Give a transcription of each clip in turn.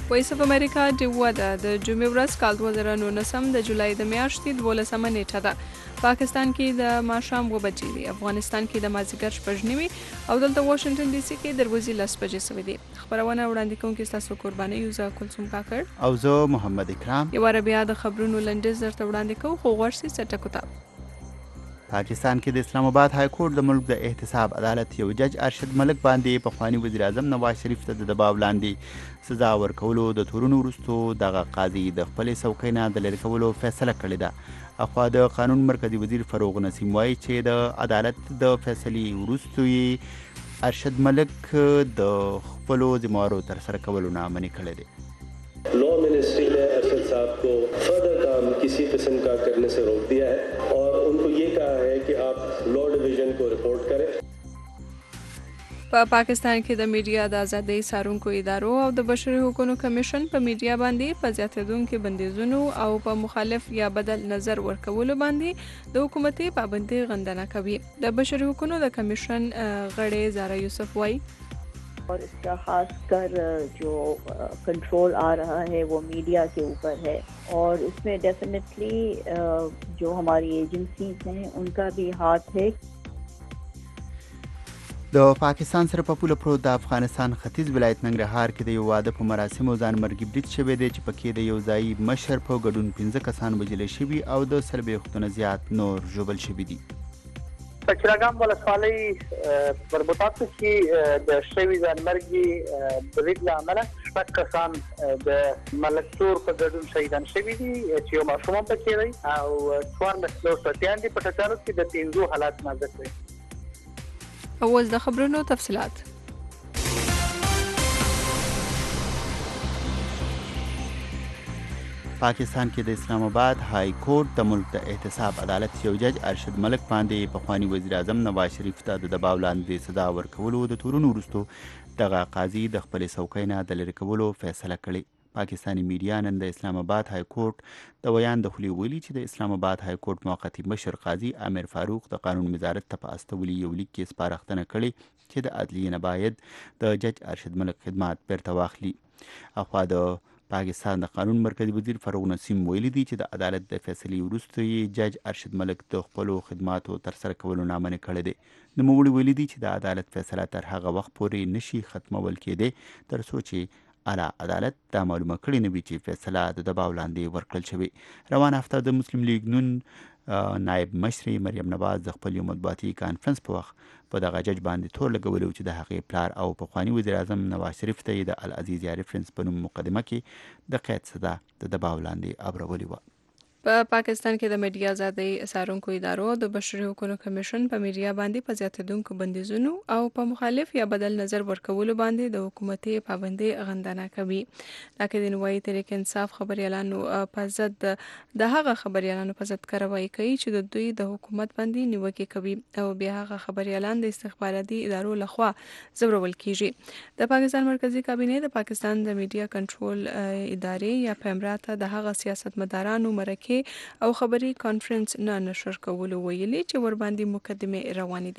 وایس اف امریکا د وده د جمعې ورځ کال 2019 د جولای د میاشتې 12مه نیټه ده. پاکستان کې د ماښام 9 بجې دي، افغانستان کې د مازدیګر 9:30 او دلته واشنگټن ډي سي کې د ورځې 10 بجې شوې دي. خبرونه وړاندې کوونکې ستاسو قرباني یوزه کلثوم کاکړ او زه محمد اکرام. یو بیا د خبرونو لنډیز درته وړاندې کوو، خو غوږ سي چټکو ته. پاکستان کې د اسلام آباد های کورټ د ملک د احتساب عدالت یو جج ارشد ملک باندې پخوانی وزیر اعظم نواز شریف ته د دباو لاندې سزا ورکولو د تورونو وروسته دغه قاضي د خپلې څوکۍ نه د لرې کولو فیصله کړې ده. اخوا د قانون مرکزی وزیر فروغ نسیم وایي چې د عدالت د فیصلې وروسته یې ارشد ملک د خپلو ذمهوارو ترسره کولو نه منع کړی دی. Law ministry ने अरशद साहब को फर्दर काम किसी किस्म का करने से रोक दिया है और उनको ये कहा है कि आप लॉ डिवीजन को रिपोर्ट करें. په پاکستان کې د میډیا د ازادۍ څارونکو ادارو او د بشري حقوقو کمیشن په میډیا باندې په زیاتېدونکو بندیزونو او په مخالف یا بدل نظر ورکولو باندې د حکومتي پابندۍ غندنه کوي. د بشري حقوقو د کمیشن غړی زارا یوسف وایي और इसका खास कर जो कंट्रोल आ रहा है वो मीडिया के ऊपर है और इसमें डेफिनेटली जो हमारी एजेंसीज हैं उनका भी हाथ है. د پاکستان سره په پوله پروت د افغانستان ختیځ ولایت ننګرهار کې د یو واده په مراسمو ځان مرګي برید شوی دی چې پکې د یو ځایي مشر په ګډون 15 کسان وژل شوي او د سلبېښتونه زیات نور ژوبل شوي دي. په چراګام ولسوالۍ بربطاتو کې د شوي ځانمرګي برید له امله 6 کسان د ملکتور په ګډون شهیدان شوي دي چې یو ماشوم هم پکې دی او 14 ساتیان دي. په ټټانو کې د 15 حالات نازک دي. اوس د خبرونو تفصیلات. پاکستان کې د اسلام آباد های کورټ د ملک د احتساب عدالت یو جج ارشد ملک باندې پخوانی وزیر اعظم نواز شریف ته د دباو لاندې سزا ورکولو د تورونو وروسته دغه قاضي د خپلې څوکۍ نه د لرې کولو فیصله کړې. پاکستاني میډیا نن د اسلام آباد های کورټ د ویان د خولې ویلي چې د اسلام آباد های کورټ موقتي مشر قاضي عامر فاروق د قانون وزارت ته په استولي یو لیک کې سپارښتنه کړې چې د عدلیې نه باید د جج ارشد ملک خدمات بیرته واخلي. اخوا د پاکستان د قانون مرکزی وزیر فروغ نسیم ویلي دی چې د عدالت د فیصلې وروسته یې جج ارشد ملک د خپلو خدماتو ترسره کولو نه منع کړی دی. نوموړي ویلي دی چې د عدالت فیصله تر هغه وخت پورې نشي ختمول کېدی تر څو چې اعلی عدالت دا معلومه کړې نه وي چې فیصله د دباو لاندې ورکړل شوې. روانه هفته د مسلم لیگ نون نائب مشر مریم نواز د خپل یو مطبوعاتي کانفرنس په وخت په دغه جج باندې تور لګولو چې د هغې پلار او پخوانی وزیر اعظم نواز شریف ته یې د العزیز یا ریفرنس په نوم مقدمه کې د قید سزا د دباو لاندې ابرولې وه. په پاکستان کې د میډیا ازادۍ څارونکو ادارو د بشري حقوقو کمیشن په میډیا باندې په زیاتېدونکو بندیزونو او په مخالف یا بدل نظر ورکولو باندې د حکومتي پابندۍ غندنه کوي. لکه د نوای تحریک انصاف خبريالانو په ضد د هغه خبريالانو په ضد کاروایی کوي چې د دوی د حکومت باندې نیوکه کوي او بیا هغه خبريالان د استخباراتي ادارو لخوا زورول کیږي. د پاکستان مرکزی کابینه د پاکستان د میډیا کنټرول ادارې یا پیمرا ته د هغه سیاستمدارانو مرکه او خبري کانفرنس نه نشر کولو ویلي چې ور باندې مقدمه روانې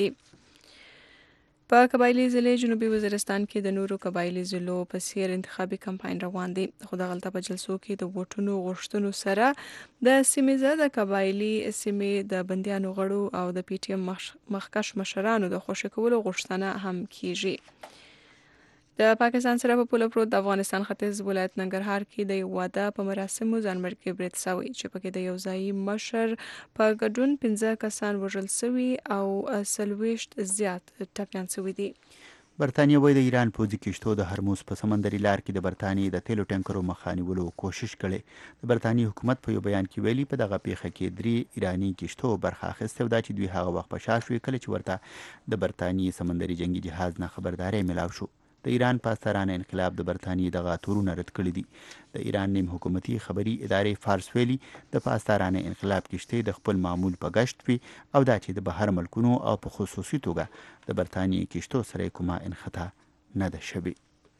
دي. په قبایلی ضلع جنوبي وزیرستان کې د نورو قبایلی ضلعو په څیر انتخابي کمپاین روان دی. خو د غلطه په جلسو کې د ووټونو غوښتنو سره د سیمې د قبایلی سیمې د بندیانو غړو او د پی ټی ایم مخکش مشرانو د خوشی کولو غوښتنه هم کیږي. د پاکستان سره په پوله پروت د افغانستان ختیځ ولایت ننګرهار کې د یو واده په مراسمو ځان مرګي برید شوی چې پکې د یو ځایي مشر په ګډون 15 کسان وژل شوي او 40 زیات ټپیان شوي دي. برتانیه وایي د ایران پوځي کشتو د هرموز په سمندري لار کې د برتانیې د تیلو ټانکرو مخه نیولو کوشش کړي. د برتانیې حکومت په یو بیان کې ویلي په دغه پیښه کې 3 ایرانی کشتو برخه اخیستې وه چې دوی هغه وخت په شا شوي کله چې ورته د برتانیې سمندري جنگي جهاز نه خبرداری ملاو شو. د ایران پاسدارانه انقلاب د برتانیې دغه تورونه رد کړي دي. د ایران نیم حکومتي خبري ادارې فارس ویلي د پاسدارانه انقلاب کشتۍ د خپل معمول په گشت وي او دا چې د بهر ملکونو او په خصوصي توګه د برتانیې کشتو سره کومه انخطا نه ده شوې.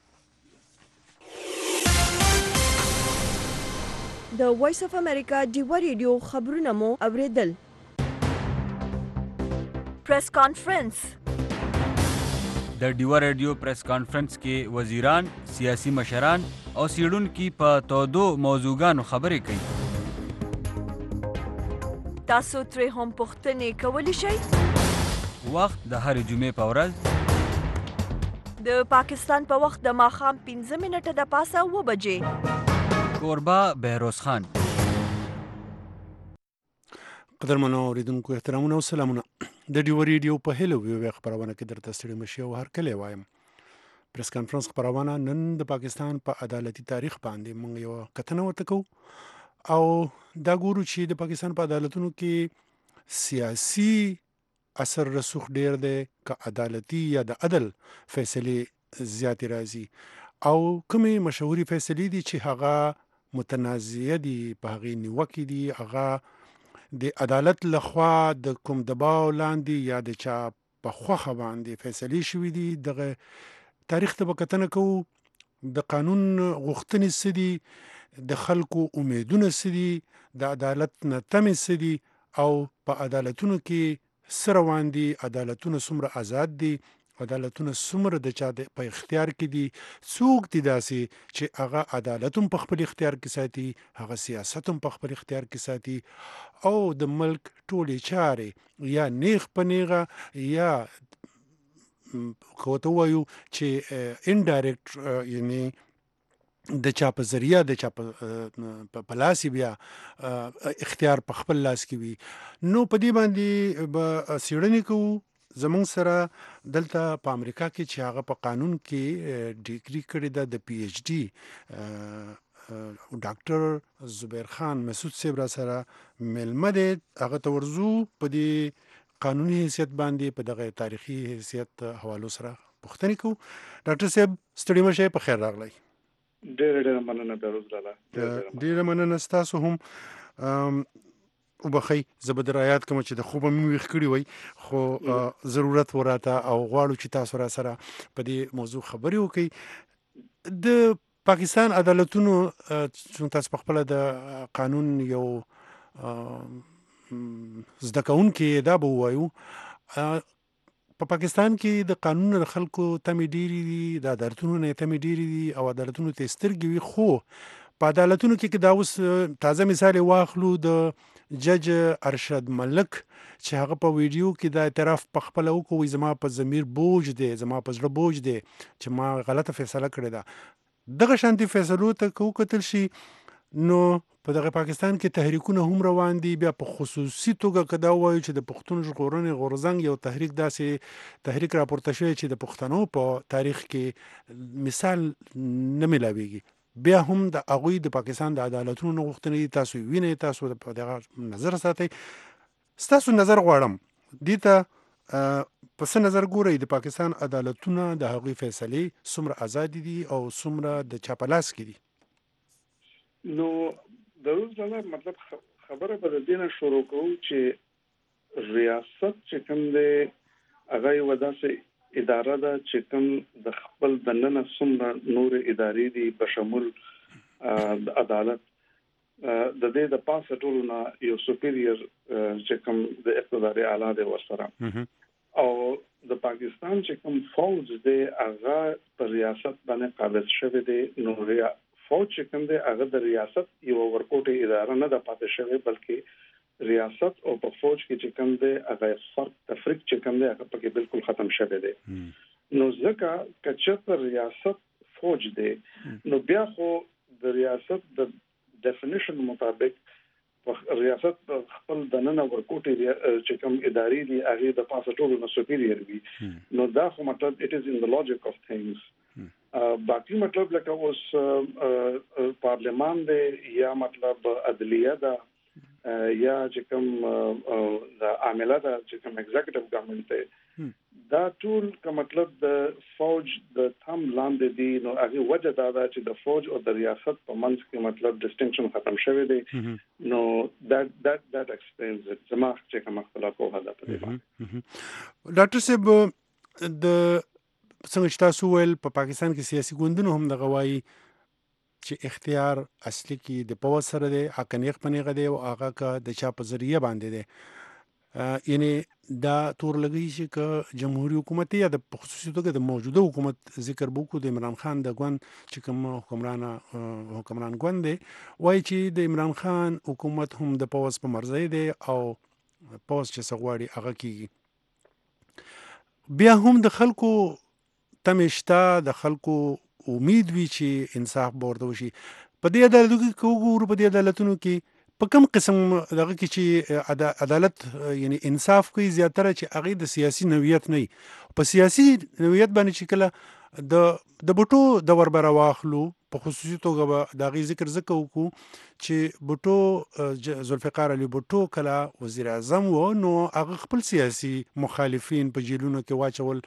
د وایس اف امریکا ډیوا ریډیو خبرونه مو اوریدل. پریس کانفرنس د ډیوا ریډیو پریس کانفرنس کې وزیران، سیاسي مشران او څېړونکي په تودو موضوعګانو خبرې کوي. تاسو ترې هم پوښتنې کولی شئ. وخت د هرې جمعې په ورځ د پاکستان په وخت د ماښام 15 منټه د پاسه 7 بجې. کوربه بهروز خان. قدرمنو اوریدونکو احترامونه او سلامونه. د ډیوا ریډیو په هلو ویو خبرونه کې درته ستړي مشي او هرکلی وایم. پریس کانفرنس خبرونه نن د پاکستان په عدالتي تاریخ باندې موږ یو کتنه ورته کوو او دا ګورو چې د پاکستان په عدالتونو کې سیاسي اثر رسوخ ډیر دی که عدالتي یا د عدل فیصلې زیاتې راځي او کومې مشهوري فیصلې دي چې هغه متنازعه دي په هغې نیوکې دي هغه د عدالت لخوا د کوم دباو لاندې یا د چا په خوښه باندې فیصلې شوي دي. دغه تاریخ ته به کتنه کوو د قانون غوښتنې څه دي، د خلکو امیدونه څه دي، د عدالت نه تمې څه دي او په عدالتونو کې څه روان دي، عدالتونه څومره آزاد دي، عدالتونه څومره د چا په اختیار کې دي، څوک دي داسې چې هغه عدالت هم په خپل اختیار کې ساتي، هغه سیاست هم په خپل اختیار کې ساتي او د ملک ټولې چارې یا نیغ په نیغه یا کوته وایو چې انډایرکټ یعنی د چا په ذریعہ د چا په لاس بیا اختیار په خپل لاس کې وي. نو په دې باندې به څېړنې کوو. زمونږ سره دلته په امریکا کې چې هغه په قانون کې ډیګري کړې ده د پی ایچ ډي ډاکټر زبیر خان مسعود صاحب را سره میلمه دی. هغه ته ورځو په دې قانوني حیثیت باندې په دغه تاریخي حیثیت حوالو سره پوښتنې کوو. ډاکټر صاحب ستړي مه شئ، په خیر راغلی. ډېره مننه بهروز لالا. ډېره مننه ستاسو هم. وبخئ زه به در یاد کوم چې د خوبه مې ویښ کړي وی خو ضرورت وراته او غواړو چې تاسو را سره په دې موضوع خبرې وکړئ. د پاکستان عدالتونو چون تاسو په خپله د قانون یو زده کوونکي دا به ووایو په پاکستان کې د قانون د خلکو تمې ډېرې دي، د عدالتونو نه تمې ډېرې دي او عدالتونو ته سترګې وي. خو په عدالتونو کې دا اوس تازه مثال واخلو د جج ارشد ملک چې هغه په ویډیو کې دا اعتراف په خپله وکړو زما په ضمیر بوج دی، زما په زړه بوج دی چې ما غلطه فیصله کړې ده. دغه شانتي فیصلو ته که وکتل شي نو په دغه پاکستان کې تحریکونه هم روان دي. بیا په خصوصي توګه که دا ووایو چې د پښتون ژغورنې غورځنګ یو تحریک داسې تحریک راپورته شوی چې د پښتنو په تاریخ کې مثال نه میلاویږي. بیا هم د هغوی د پاکستان د عدالتونو نه غوښتنې دي، تاسو وینئ، تاسو په دغه نظر ساتئ. ستاسو نظر غواړم دې ته په څه نظر ګورئ د پاکستان عدالتونه د هغوی فیصلې څومره ازادې دي او څومره د چا په لاس کې دي؟ نو د روز لالا مطلب خبره به د دې نه شروع کوو چې ریاست چې کوم دی هغه یوه داسې اداره ده چې کوم د خپل دننه څومره نور ادارې دي بشمول د عدالت د دې د پاسه ټولو نه یو سوپیریر چې کوم د اقتداري اعلی دی ورسره او د پاکستان چې کوم فوج دی هغه په ریاست باندې قابض شوی دی. نو فوج چې کوم دی هغه د ریاست یو ورکوټي اداره نه ده پاتې شوی بلکې ریاست او په فوج کې چې کوم دی هغه فرق تفریق چې کوم دی هغه پکې بالکل ختم شوی دی. نو ځکه که ریاست فوج دی نو بیا خو د ریاست د ډیفینیشن مطابق ریاست خپل دننه ورکوټي چې کوم ادارې دي هغه د پاسه ټولو نه سوپیریر وي. نو دا خو مطلب اټ از ان د لوجیک اف ثینګز. باقی مطلب لکه اوس پارلیمان دی یا مطلب عدلیه ده یا چې کوم د عامله ده چې کوم ایگزیکټیو ګورنمنت دی دا ټول که مطلب د فوج د تم لاندې دي. نو هغه وجه دا ده چې د فوج او د ریاست په منځ کې مطلب ډسټینکشن ختم شوی دی. نو that explains it. زما چې کوم خپله پوهه ده په دې باندې. ډاکټر صاحب د څنګه چې تاسو ویل په پاکستان کې سیاسي ګوندونه هم دغه وایي چې اختیار اصلي کې د پوځ سره دی، حق نیغ په نیغه دی او هغه که د چا په ذریعه باندې دی. یعنی دا تور لګی چې ک جمهوریت حکومت یا د خصوصي توګه د موجوده حکومت ذکر وکړو د عمران خان د ګوند چې کوم حکمران ګوند دی وایي چې د عمران خان حکومت هم د پوز په مرزي دی او پوز چې سغواړي هغه کیږي. بیا هم د خلکو تمشتا د خلکو امید وی چې انصاف ورته وشي. په دې عدالتونو کې کوو په دې عدالتونو کې په کوم قسم دغه کې چې عدالت یعنی انصاف کوي زیاتره چې هغه د سیاسي نوعیت نه په سیاسي نوعیت باندې چې کله د بوټو د وربره واخلو په خصوصي توګه د غي ذکر وکړو چې بوټو ذوالفقار علي بوټو کله وزیر اعظم و نو هغه خپل سیاسي مخالفین په جیلونو کې واچول.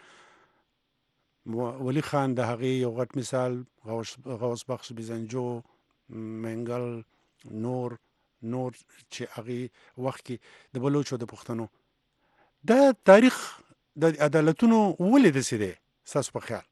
ولی خان د هغه یو غټ مثال، غوث بخش بزنجو، منګل، نور چې هغه وخت کې د بلوچو د پښتنو دا تاریخ د عدالتونو ولې د سیده ساس په خیال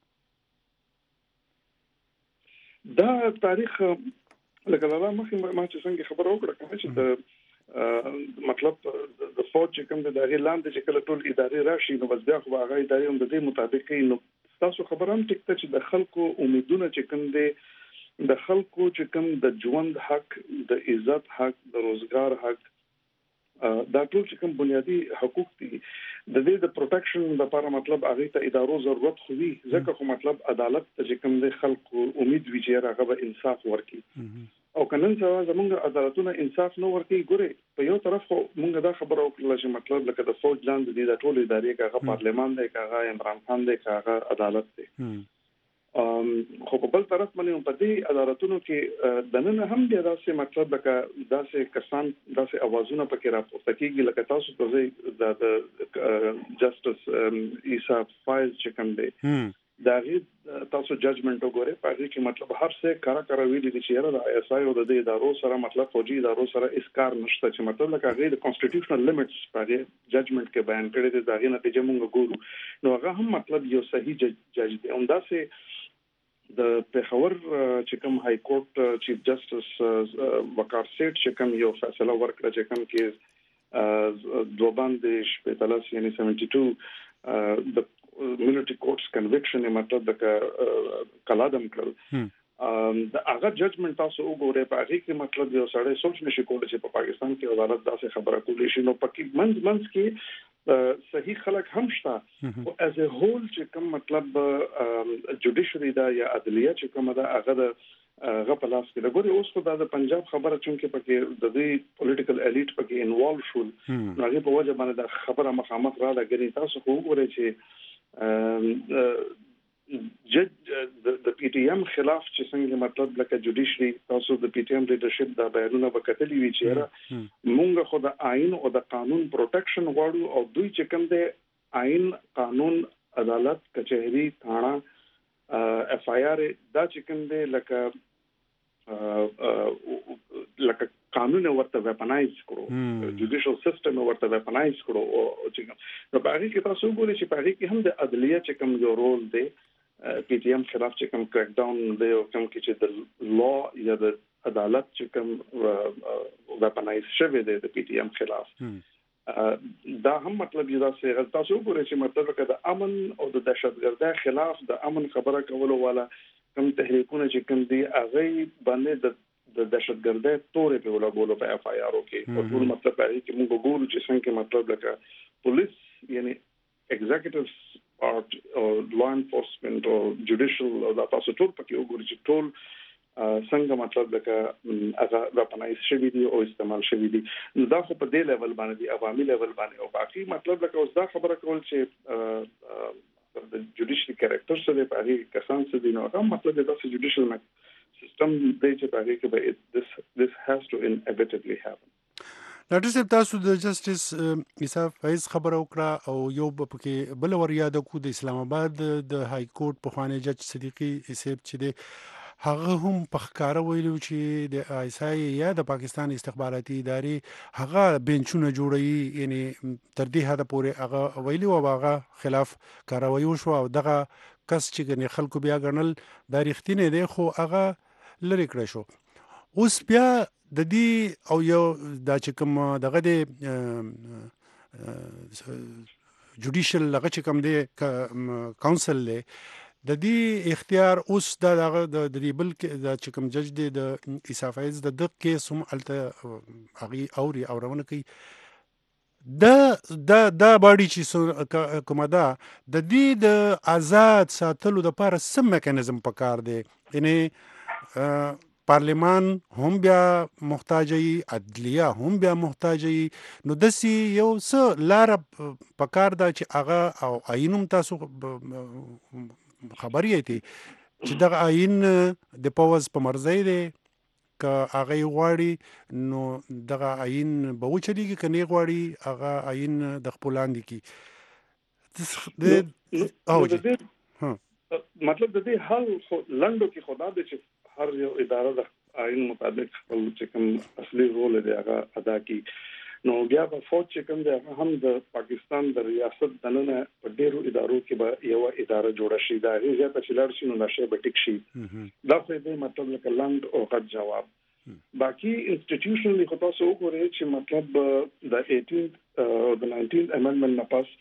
دا تاریخ لکه دا مخکې ما چې څنګه خبر وکړه چې د مطلب د فوج چې کوم د دغه لاندې چې کله ټول ادارې راشي نو بس بیا خو هغه ادارې هم د دې مطابق نو تاسو خبرام ټیک ته چې د خلکو امیدونه چې کوم دي د خلکو چې کوم د ژوند حق، د عزت حق، د روزګار حق، دا ټول چې کوم بنیادی حقوق دي د دې د پروټیکشن لپاره مطلب هغه ته ادارو ضرورت خو وي ځکه خو مطلب عدالت ته چې کوم د خلکو امید وي چې هغه به انصاف ورکړي او کنن سوا زمونږ عدالتونه انصاف نه ورکړي. ګوره په یو طرف خو مونږ دا خبره وکړه چې مطلب لکه د فوج لاندې دي د ټول ادارې کاغه پارلمان دی کاغه عمران خان دی کاغه عدالت دی خو په بل طرف باندې په دې عدالتونو کې د نن هم بیا داسې مطلب لکه داسې کسان داسې اوازونه پکې راپورته کیږي لکه تاسو په د جسټس عیسی فایز چې کوم دی دا غي تاسو ججمنټ وګورئ په دې کې مطلب هر څه کارا ویلي دي چې د آی اس آی او د ادارو سره مطلب فوجي ادارو سره اسکار نشته چې مطلب لکه غي د کانسټیټیوشنل لیمټس په دې ججمنټ کې بیان کړی دی دا غي نتیجه مونږ ګورو نو هغه هم مطلب یو صحیح جج دی. همداسې د پیښور چې کوم های کورټ چیف جسټس وقار سیټ چې کوم یو فیصله ورکړه چې کوم کې دوباندې شپږ یعنی 72 د military courts conviction مطلب د کلادم کړل د هغه ججمنټ تاسو وګورئ په هغه کې مطلب یو سړی سوچ نشي کولای چې په پاکستان کې عدالت داسې خبره کولی شي نو پکې منځ کې صحیح خلک هم شته او as a whole چې کوم مطلب جوډیشری دا یا عدلیه چې کوم دا هغه د غپلاس کې لګوري اوس خو د پنجاب خبره چونکې پکې د دې پولیټیکل الیټ پکې انوالو شول نو هغه په وجه باندې د خبره مخامخ را لګري. تاسو خو وګورئ چې جج د پی ټی ایم خلاف چې څنګه مطلب لکه جوډیشری تاسو د پی ټی ایم لیډرشپ د بیانونه وکړلې وی چې مونږ خو د آئین او د قانون پروټیکشن غواړو او دوی چې کوم د آئین قانون عدالت کچهری تھانه اف آی آر دا چې کوم د لکه قانون ورته ویپنایز کړو جوډیشل سیستم ورته ویپنایز کړو او چې نو په هغه کې تاسو ګورئ چې په هغه کې هم د عدلیه چې کوم یو رول دی پی ټی ایم خلاف چې کوم کریک ډاون دی او کوم کې چې د لا یا د عدالت چې کوم ویپنایز شوی دی د پی ټی ایم خلاف دا هم مطلب یو داسې تاسو ګورئ چې مطلب که د امن او د دهشتګردۍ خلاف د امن خبره کولو والا کوم تحریکونه چې کوم دی هغه باندې د دهشتګردۍ تورې په ولګولو په اف آی آر او کې او ټول مطلب هغه کې موږ ګورو چې څنګه مطلب لکه پولیس یعنی ایگزیکټیو پارت او لا انفورسمنت او جوډیشل او تاسو ټول پکې وګورئ چې ټول څنګه مطلب لکه هغه ویپنایز شوی دی او استعمال شوی دی. نو دا خو په دې لیول باندې دی عوامي لیول باندې او باقي مطلب لکه اوس دا خبره کول چې د جوډیشل کریکټر سره په هغه کسان څه دي نو هغه مطلب دا چې جوډیشل سیستم دی چې په هغه کې this has to inevitably happen. ډاکټر صاحب تاسو د جسټس عیسی فایز خبره وکړه او یو پکې بل ور یاد کو د اسلام آباد د های کورټ پخوانی جج صدیقی صاحب چې د هغه هم په ښکارا ویلو چې د عیسی یا د پاکستان استخباراتي ادارې هغه بنچونه جوړوي یعنی تر دې حد پورې هغه ویلو او هغه خلاف کاروایی وشو او دغه کس چې ګنې خلکو بیا ګڼل دا رښتینی دی خو هغه لری کړی شو. اوس بیا د دې او یو دا چې کوم دغه د جوډیشل هغه چې کوم دی کونسل دی د دې اختیار اوس د دې بل د چې کوم جج دی د عیسی فیض د کیس هم الته هغه اورونه کوي د باډي چې کومه ده د دې د آزاد ساتلو لپاره سم میکانیزم پکار دی یعنی پارلمان هم بیا محتاجي عدلیه هم بیا محتاجي نو دسی یو څه لار پکار ده چې هغه او عینوم تاسو خبرې ایتي چې دغه عین د پوز په مرزي دی که هغه غواړي نو دغه عین به وچلیږي که نه غواړي هغه عین د خپل لاندې کی مطلب د دې حل لندو کې خدا د چې هر یو اداره د عین مطابق خپل چې کوم اصلي رول دی هغه ادا کی نو بیا په فوج چې کوم دی هغه هم د پاکستان د ریاست دننه په ډیرو ادارو کې به یو اداره جوړه شي دا هیڅ په چلار شي نو نشه به ټیک شي دا څه دی مطلب لکه لند او غټ جواب باقي انسټیټیوشنلی خو تاسو وګورئ چې مطلب د 18 او د 19 امندمنت نه پاس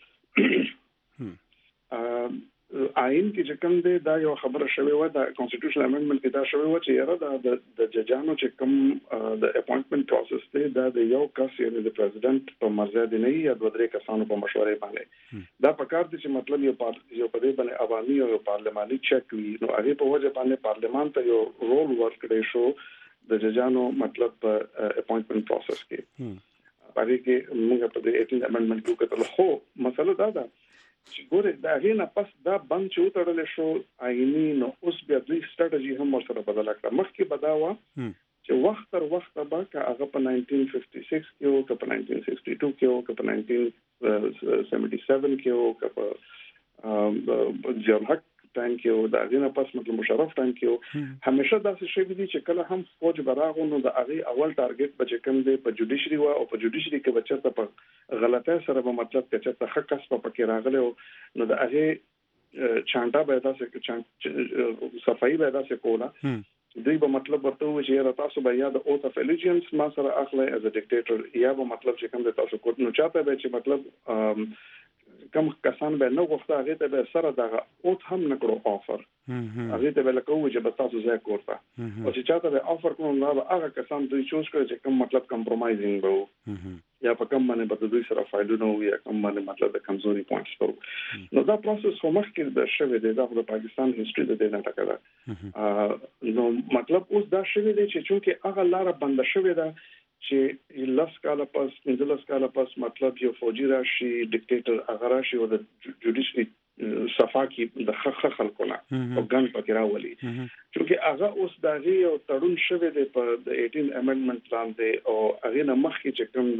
عین کې چې کوم دی دا یو خبره شوی و د کانسټیټیوشنل امندمنت کې دا شوی و چې یاره د ججانو چې کوم د اپوینټمنت پروسس دی دا د یو کس یعنی د پریزیدنت په مرزه دی نه یا دوه درې کسانو په مشورې باندې دا پکار دي چې مطلب یو په دې باندې عوامي او پارلماني چک وي نو هغه په وجه باندې پارلمان ته یو رول ورکړي شو د ججانو مطلب اپوینټمنت پروسس کې باندې کې موږ په دې 18 امندمنت کې کتل خو مسله دا ده چې ګوره دا غینه پس دا بند چې وتړل شو عیني نو اوس بیا د ستراتیژي هم ورسره بدل کړه مخکې بداوه چې وخت تر وخت به که هغه په 1956 کې او که په 1962 کې او که په 1977 کې او که په ضیاءالحق ټایم کې او دا غینه پس مطلب مشرف ټایم کې همیشه داسې شی دي چې کله هم فوج براغو نو د هغه اول ټارګټ به کوم دی په جوډیشري او په جوډیشري کې بچته په غلطه سره به مطلب چې ته حق کس په کې راغله نو د هغه چانټا به تاسو صفائی به تاسو کوله دوی به مطلب ورته و چې تاسو به یا د اوث اف الیجنس ما سره اخلي از ا ډیکټیټر یا به مطلب چې کوم د تاسو کوټ نو چاته به چې مطلب کم کسان به نو غوښته هغه ته به سره دغه اوت هم نکړو افر هغه ته به لکه و چې به تاسو ځای کوړه او چې چاته به افر کوم نو هغه کسان دوی چوز کړي چې کوم مطلب کمپرمایزینګ به یا په کوم باندې به دوی سره فایلونه وي کوم باندې مطلب د کمزوري پوینټس وو نو دا پروسس خو مخکې د شوه دی د پاکستان هیستوري د دې نه ټکره نو مطلب اوس دا شوه دی چې چونکه هغه لار بند شوه ده چې لاس کاله پس مندلس کاله پس مطلب یو فوجي راشي ډیکټیټر هغه راشي او د جوډیشري صفا کې د خلکونه او ګن پکې راولي چې هغه اوس دغه یو تړون شوه دی په 18 امندمنت لاندې او هغه نه مخکې چې کوم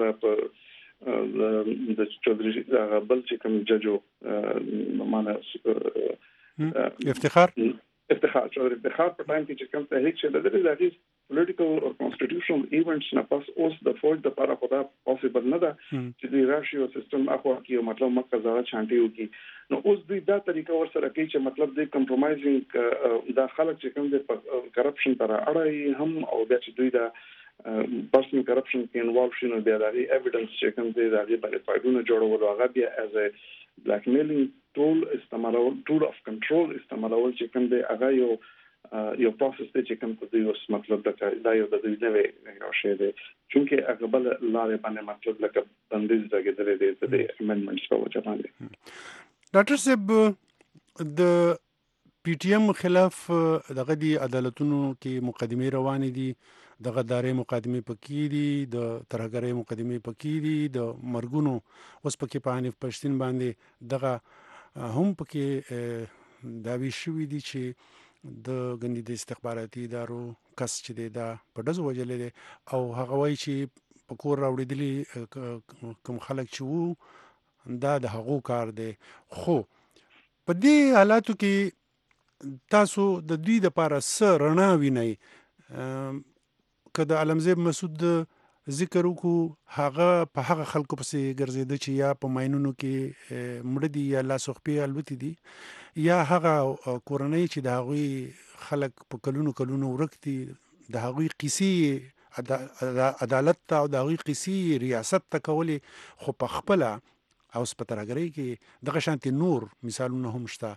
د چودري بل چې کوم ججو معنا افتخار چودري افتخار په ټایم کې چې کوم تحریک چې د دې political or constitutional events نه پس اوس د فوج د لپاره خدا پوسیبل نه ده چې د راشي او سیستم اخوا کې مطلب مکه زړه چانټي وکي نو اوس دوی دا طریقه ورسره کوي چې مطلب د کمپرمایزینګ دا خلک چې کوم د کرپشن تر اړای هم او د چې دوی دا پرسنل کرپشن کې انوالو شي نو بیا د ایویډنس چې کوم دی دا غوښتل فایلونه جوړول هغه بیا از ا بلیک میلینګ ټول استعمالول ټول اف کنټرول استعمالول چې کوم دی هغه یو پروسس دی چې کوم د یو مطلب دا یو د دوی نوې یو شی دی چې هغه بل لارې باندې مطلب لکه بندیز دغه د امندمنټس په وجه باندې ډاکټر صاحب د پی ټی ایم خلاف دغه دی عدالتونو کې مقدمه روانې دي دغه دارې مقدمه پکې دي د ترهګرۍ مقدمه پکې دي د مرګونو اوس پکې په حنیف پښتین باندې دغه هم پکې داوی شوې دي چې د غندې د استخباراتي ادارو کس چې دا په دزو وجلې دي او هغه وایي چې په کور راوړېدلي کوم خلک چې وو دا د هغو کار دی خو په دې حالاتو کې تاسو د دوی د لپاره څه رڼا وینئ که د علمزیب مسعود ذکر وکړو هغه په هغه خلکو پسې ګرځېده چې یا په ماینونو کې مړه دي یا لاسوخپې الوتې دي یا هغه کورنۍ چې د هغوی خلک په کلونو ورک دي د هغوی قیسې عدالت ته او د هغوی قیسې ریاست ته کولې، خو په خپله او سپترګرۍ کې دغه شانتي نور مثالونه هم شته.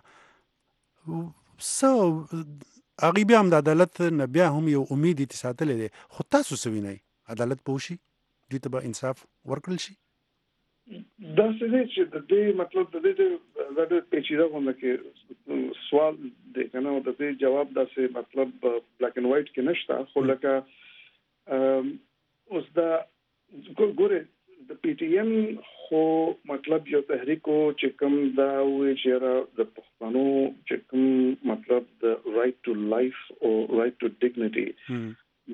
هغوی بیا هم د عدالت نه بیا هم یو امید یې ساتلی دی. خو تاسو څه وینئ؟ عدالت به وشي؟ دوی ته به انصاف ورکړل شي؟ دا څه دی چې د دې مطلب د دې د پیچیده غونډه کې سوال دی کنه، او د دې جواب داسې مطلب بلیک اینڈ وایټ کې نشته. خو لکه اوس دا ګوره د پی ټی ایم خو مطلب یو تحریک چې کوم دا وایي چې د پښتنو چې کوم مطلب د رائټ ټو لایف او رائټ ټو ډیګنیټي،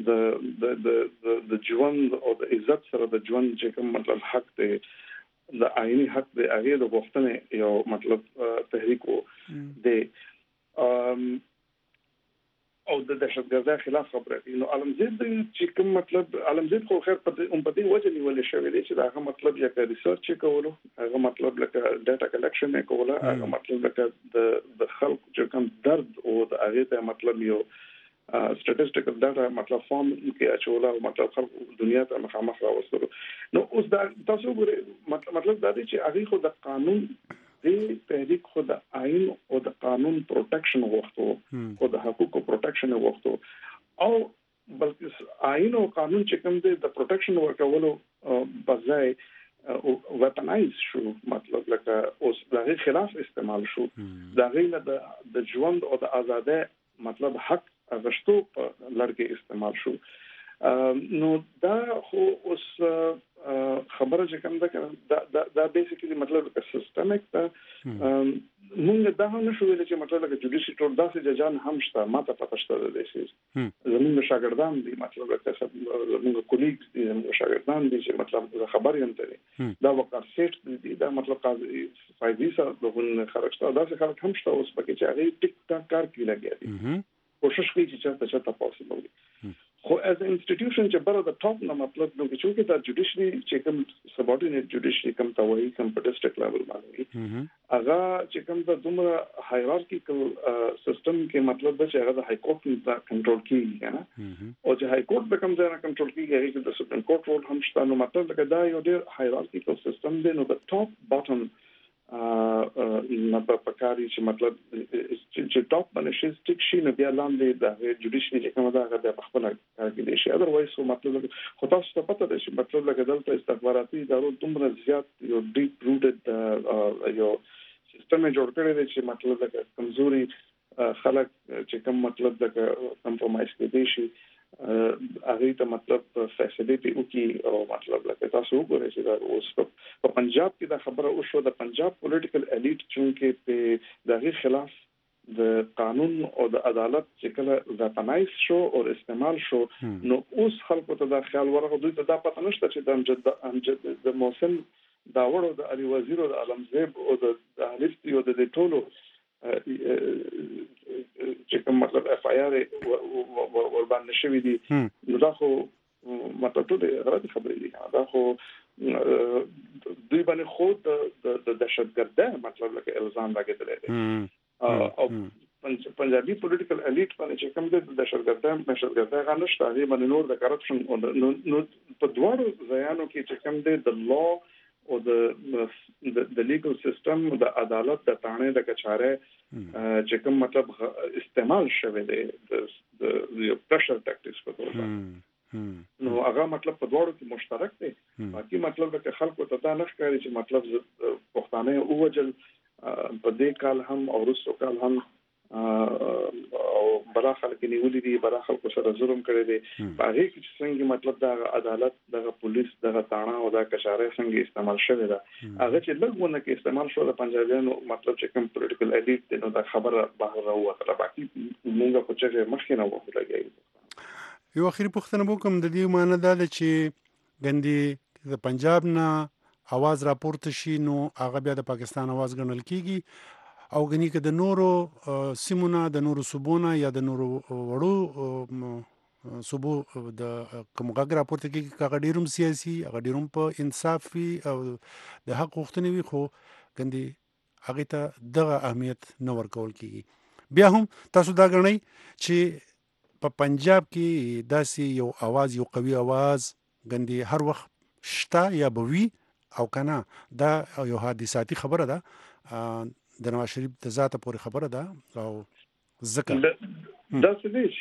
د ژوند او د عزت سره د ژوند چې کوم مطلب حق دی، د آئینی حق دی، هغه د غوښتنې یو مطلب تحریک دی او د دهشتګردۍ خلاف خبره کوي. نو عالمزید چې کوم مطلب عالمزید خو خیر په دې وجه نیول شوی دی چې هغه مطلب یا ریسرچ کولو، هغه مطلب لکه ډاټا کلیکشن کولو، هغه مطلب لکه د خلق چې کوم درد او د هغه ته مطلب یو سټټیسټیکل ډاټا مطلب فارم کې اچولا او مطلب خلق دنیا ته مخامخ راوستلو. نو اوس دا تاسو ګورئ مطلب دا دی چې هغه خو د قانون د تحریک خو د آئین او د قانون پروټیکشن وغوښتو، خو د حقوقو پروټیکشن وغوښتو، او بلکې آئین او قانون چې کوم دی د پروټیکشن ورکولو بځای ویپنایز شو، مطلب لکه اوس دغه خلاف استعمال شو، دغه نه د ژوند او د ازادۍ مطلب حق غشتو په لړ کې استعمال شو. نو دا خو اوس خبره چې کوم ده دا بیسیکلی مطلب سیستمیک ته مونږ دا هم نشو ویل چې مطلب لکه جوډیشي ټول داسې ججان هم شته، ماته پته شته د دې شي زموږ شاګردان دي، مطلب لکه زموږ کولیګز دي، زموږ شاګردان دي چې مطلب خبر یم ته دا وقار سیټ دي، دا مطلب قاضي فایدي سره دغه خلک شته، داسې خلک هم شته اوس پکې چې هغه ټیک ټاک کار کوي لګیا دي، کوشش کوي چې چاته پاسبل وي. خو as an institution چې بره د ټاپ نه مطلب نو چې دا جوډیشري چې کوم سبارډینیټ جوډیشري کوم ته وایي، کوم په ډیسټریکټ لیول باندې هغه چې کوم د دومره هایرارکیکل سیستم کې مطلب چې هغه د های کورټ نه کنټرول کیږي کنه، او چې های کورټ به کوم ځای نه کنټرول کیږي هغه د سپریم کورټ رول هم شته. نو مطلب لکه دا یو ډیر هایرارکیکل سیستم دی. نو د ټاپ باټم نه په پکاري چې مطلب چې ټاپ باندې شي ټیک شي نو بیا لاندې د جوډیشري چې کومه دا هغه په خپل کار کې دي شي. اذروایز سو مطلب خو تاسو ته پته ده چې مطلب لکه دلته استخباراتي ادارو دومره زیات یو ډیپ روټډ یو سیستم جوړ کړی دی چې مطلب لکه کمزوري خلک چې کوم مطلب لکه کمپرومایز کوي شي هغه ته مطلب فیسیلیټي وکي، او مطلب لکه تاسو وګورئ چې دا اوس په پنجاب کې دا خبره وشو، د پنجاب پولیټیکل الیټ چې په دغه خلاف د قانون او د عدالت چې کله ویپنایز شو او استعمال شو، نو اوس خلکو ته دا خیال ورغی، دوی ته دا پته نشته چې امجد د محسن داوړ او د علي وزیر او د علمزیب او د حلیفتی او د ټولو چې کوم مطلب اف آی آر ور باندې شوی دي، نو دا خو مطلب ټول غلط خبرې دي. دا خو دوی باندې خود د دهشتګردۍ مطلب لکه الزام راګدل دي، او پنجابي پولیټیکل الیټ باندې چې کوم د دهشتګردۍ غنښت هغه باندې نور د کرپشن نو په دواړو ځایانو کې چې کوم د لا او د لیګل سیستم د عدالت د تانه د کچاره چې کوم مطلب استعمال شوی دی د یو پرشر ټاکټکس په توګه، نو هغه مطلب په دواړو کې مشترک دی. باقي مطلب د خلکو ته دا نه ښکاري چې مطلب پښتانه اوجل په دې کال هم او وروسته کال هم او برا خلک نیولې دي، برا خلکو سره ظلم کړی دی، هغه کې چې څنګه مطلب د عدالت د پولیس د تاڼه او د کشاره څنګه استعمال شوی دا هغه چې لږونه کې استعمال شو د پنجابیانو مطلب چې کوم پولیټیکل الیټ نو دا خبره بهر راووتله. باقي موږ په چې مخکې نه وو لګي. یو اخیری پوښتنه وکم، د دې معنی دا ده چې ګندې د پنجاب نه आवाज راپورته شي نو هغه بیا د پاکستان आवाज ګڼل کیږي، او غني که د نورو سیمونه د نورو صوبونه یا د نورو وړو صوبو د کوم غږ راپورته کیږي، هغه ډیروم سیاسي، هغه ډیروم په انصافي او د حق غوښتنې وي، خو ګندې هغه ته دغه اهمیت نه ورکول کیږي. بیا هم تاسو دا غنئ چې په پنجاب کې داسې یو आवाज یو قوي आवाज غندي هر وخت شته یا بوي او کنه دا یو حادثاتي خبره ده د نواز شریف د ذاته پورې خبره ده او ذکر دا څه دی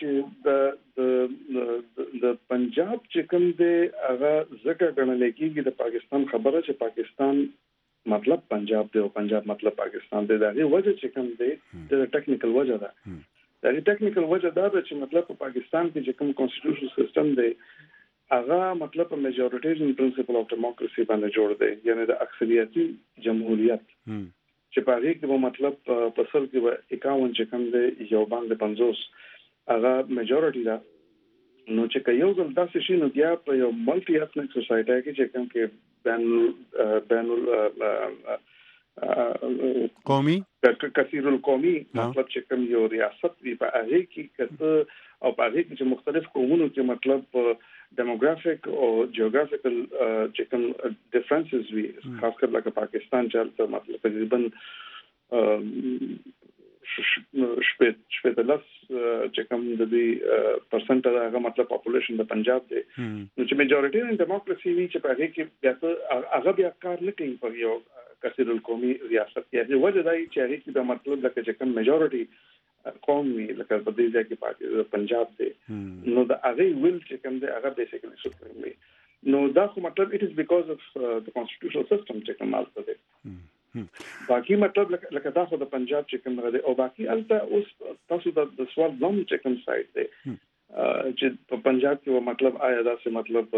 چې د پنجاب چې کوم دی هغه ځکه ګڼل کېږي د پاکستان خبره چې پاکستان مطلب پنجاب دی او پنجاب مطلب پاکستان دی دا غي وجه چې کوم دی د ټیکنیکل وجه ده دا غي ټیکنیکل وجه ده چې مطلب په پاکستان کې چې کوم کانسټیټیوشنل سیستم دی هغه مطلب په میجورټیزم پرنسپل اف ډیموکراسي باندې جوړ دی یعنی د اکثریتي جمهوریت چې په هغه کې مطلب په سر کې 51 چې کوم دی یو باندې 50 هغه میجورټي ده نو چې یو ځل داسې شي نو بیا په یو ملټي ایتنیک سوسایټي کې چې کوم کې بینل قومي کثیر القومي مطلب چې کوم یو ریاست وي په هغه کې کته او په هغه کې چې مختلف قومونو کې مطلب demographic او geographical چې کوم differences وي خاص کر لکه پاکستان چې مطلب تقریبا شپږ لس چې کوم د دې پرسنټ هغه مطلب پاپولیشن د پنجاب دی نو چې میجورټي ډیموکراسي وی چې په هغه کې هغه بیا کار نه کوي په یو کثیر القومي ریاست کې هغه وجه دی چې هغه کې د مطلب لکه چې کوم میجورټي قوم وی لکه په دې ځای کې پنجاب دی نو د هغه ویل چې کوم دی هغه بیسیکلی سپریم وی نو دا خو مطلب it is because of the constitutional system چې کوم مالته دی باقي مطلب لکه دا خو د پنجاب چې کوم غوډه او باقي البته اوس تاسو د سوال نوم چې کوم سایت دی چې په پنجاب کې مطلب آیا دا څه مطلب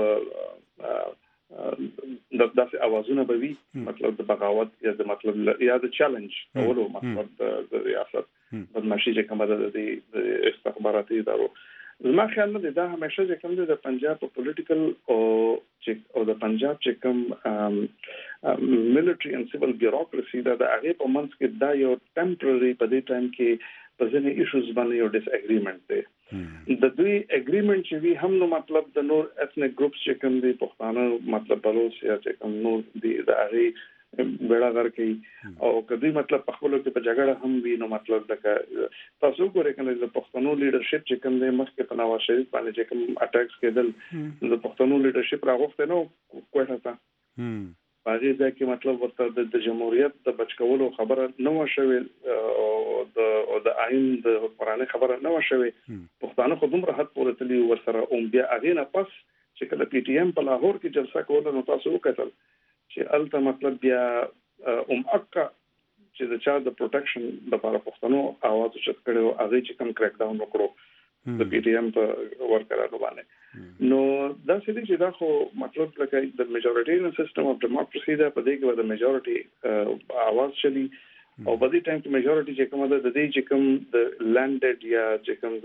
د داسې اوازونه به وي مطلب د بغاوت یا د مطلب یا د چیلنج اولو مطلب د ریاست بدمعشي چې کومه د استخباراتي ادارو زما خیال نه دا همیشه چې کوم د پنجاب په پولیټیکل او د پنجاب چې کوم ملټری اند سیول بیوروکراسي دا د هغه په منځ کې دا یو ټمپرري په دې ټایم کې په ځینې ایشوز باندې یو ډیس اګریمنت دی د دوی اګریمنت چې وی هم نو مطلب د نور ایتنیک ګروپس چې کوم دي پښتانه مطلب بلوچ یا چې کوم نور دي د هغه بیڑا غر کوي او کدی مطلب په خپل کې په جګړه هم وی نو مطلب دغه تاسو ګورئ کنه د پښتنو لیډرشپ چې کوم د مخکې په نواز شریف باندې چې کوم اٹیکس کېدل د پښتنو لیډرشپ راغوښته نو کوټه تا باندې ځکه چې مطلب ورته د جمهوریت د بچکولو خبره نه وشوي او د آئین د قرآني خبره نه وشوي پښتانه خو دومره حد پورې تللی ورسره او بیا هغه نه پس چې کله پی ټی ایم په لاهور کې جلسه کوله نو تاسو وکړل چې الته مطلب بیا اکا چې د چا د پروټیکشن لپاره پښتنو आवाज اوچت کړو هغه چې کوم کریک ډاون وکړو د پی ټی ایم په ورکرانو باندې نو دا چې دا خو مطلب لکه د میجورټیرین سیستم اف ډیموکراسي دا په دې کې د میجورټي आवाज چلی او په دې ټایم کې میجورټي چې کوم د دې چې کوم د لانډډ یا چې کوم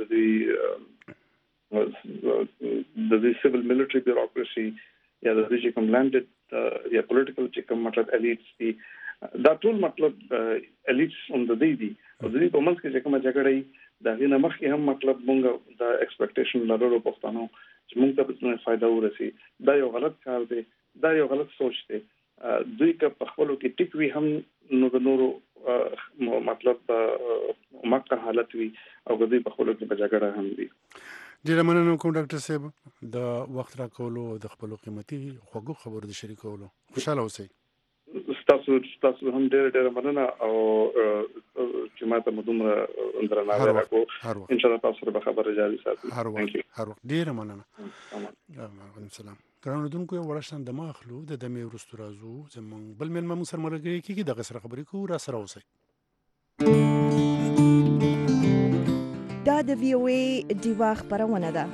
د دې سیول ملټری بیوروکراسي یا د دې چې کوم لانډډ یا پولیټیکل چې کوم مطلب الیټس دي دا ټول مطلب الیټس هم د دې دي او د دې په منځ کې چې کوم جګړه دا غي مخکې هم مطلب مونږ د ایکسپیکټیشن لرلو پښتنو چې مونږ ته به فائدہ ورسي دا یو غلط کار دی دا یو غلط سوچ دی دوی که په خپلو کې ټیک وي هم نو د نورو مطلب مکه حالت وي او دوی په خپلو کې په جګړه هم دي ډیره مننه کوم ډاکټر صاحب د وخت راکولو د خپلو قیمتي خوږو خبرو د شریکولو خوشاله اوسئ تاسو هم ډېر مننه او چې ماته مدومره درناوی راکو ان شاء الله تاسو به خبره جاري ساتئ هر وخت ډېر مننه وعلیکم السلام ګرانو دونکو ورشتن د ماخلو د دمه ورستو رازو زمون بل مل مو سره مرګي کیږي د غسر خبرې کو را سره اوسئ دا د وی او ای دیوا خبرونه ده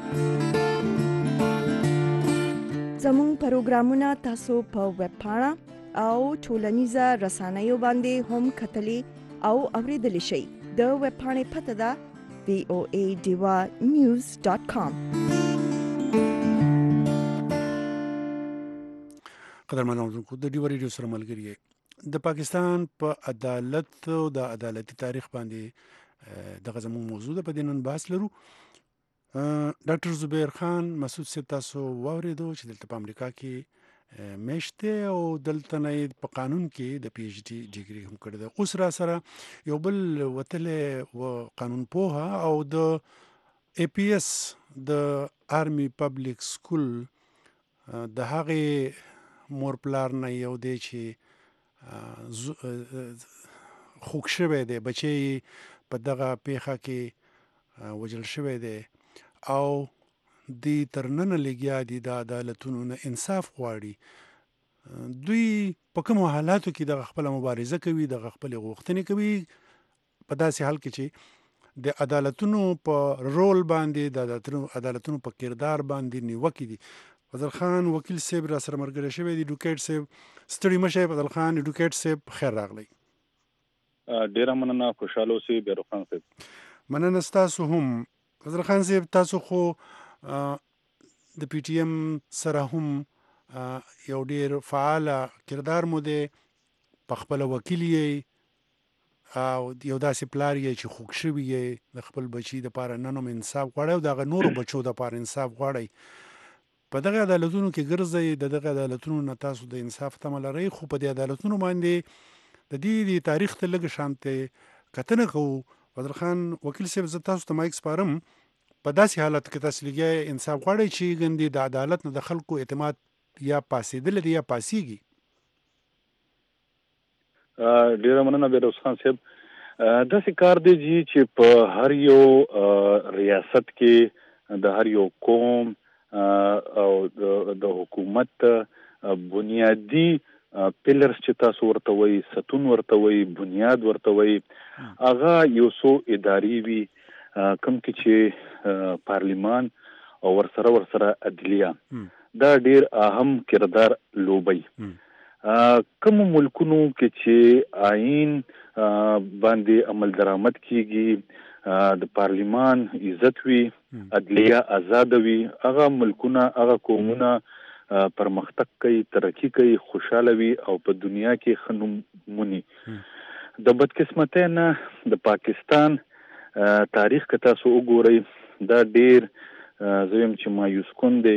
زمون پروګرامونه تاسو په ویب پاڼه او ټولنیزه رسنیو باندې هم کتلی او اوریدلی شئ د ویب پاڼې پته ده voadewa.news.com قدرمنو دونکو د ډیو ریډیو سره ملګری د پاکستان په عدالت او د عدالتي تاریخ باندې دغه زموږ موضوع ده په دې نن بحث لرو ډاکټر زبیر خان مسعود صاحب تاسو واوریدو چې دلته په امریکا کې میشته او دلته نه په قانون کې د پی ایچ ډي ډیګري هم کړی ده اوس را سره یو بل وتله و قانون پوها او د APS د آرمی پبلک سکول د هغې مور پلار نه یو دی چې خوږ شوی دی، بچی په دغه پیښه کې وژل شوی دی او دی تر ننه لګیا دي د عدالتونو نه انصاف غواړي. دوی په کومو حالاتو کې دغه خپله مبارزه کوي، دغه خپلې غوښتنې کوي په داسې حال کې چې د عدالتونو په رول باندې، د عدالتونو په کردار باندې نیوکې دي. فضل خان وکیل صاحب را سره ملګری شوی دی. ایډوکیټ صاحب ستړي مه شئ. فضل خان ایډوکیټ صاحب خیر راغلی. ډیره مننه، خوشحاله اوسئ بیروخ خان صاحب. مننه ستاسو هم. فضل خان صاحب تاسو خو د پی ټی ایم سره هم یو ډیر فعاله کردار مو دی، په خپله وکیل یې او یو داسې پلار یې چې خوږ شوي یې د خپل بچي دپاره نن هم انصاف غواړئ او د هغه نورو بچو دپاره انصاف غواړئ. په دغه عدالتونو کې ګرځئ، د دغه عدالتونو نه تاسو د انصاف تمه لرئ، خو په دې عدالتونو باندې د دې تاریخ ته لږ شانتې کتنه کوو. فضل خان وکیل صاحب زه تاسو ته مایک سپارم. په داسې حالت کې تاسو لګیا انصاف غواړئ چې ګندې د عدالت نه د خلکو اعتماد یا پاسېدلی دی یا پاسېږي. ډیره مننه بیروخ خان صاحب. داسې کار دی چې په هر یو ریاست کې د هر یو قوم او د حکومت بنیادی پیلرز چې تاسو ورته وایي، ستون ورته وایي، بنیاد ورته وایي، هغه یو څو ادارې وي کوم کې چې پارلیمان او ورسره عدلیه دا ډیر اهم کردار لوبي. کوم ملکونو کې چې آئین باندې عمل درآمد کیږي، د پارلیمان عزت وي، عدلیه آزاد وي، هغه ملکونه هغه قومونه پرمختګ کوي، ترقی کوي، خوشاله وي او په دنیا کې ښه نوم موني. د بدقسمتۍ نه د پاکستان تاریخ که تاسو وګورئ دا ډیر زه وایم چې مایوس کن دی.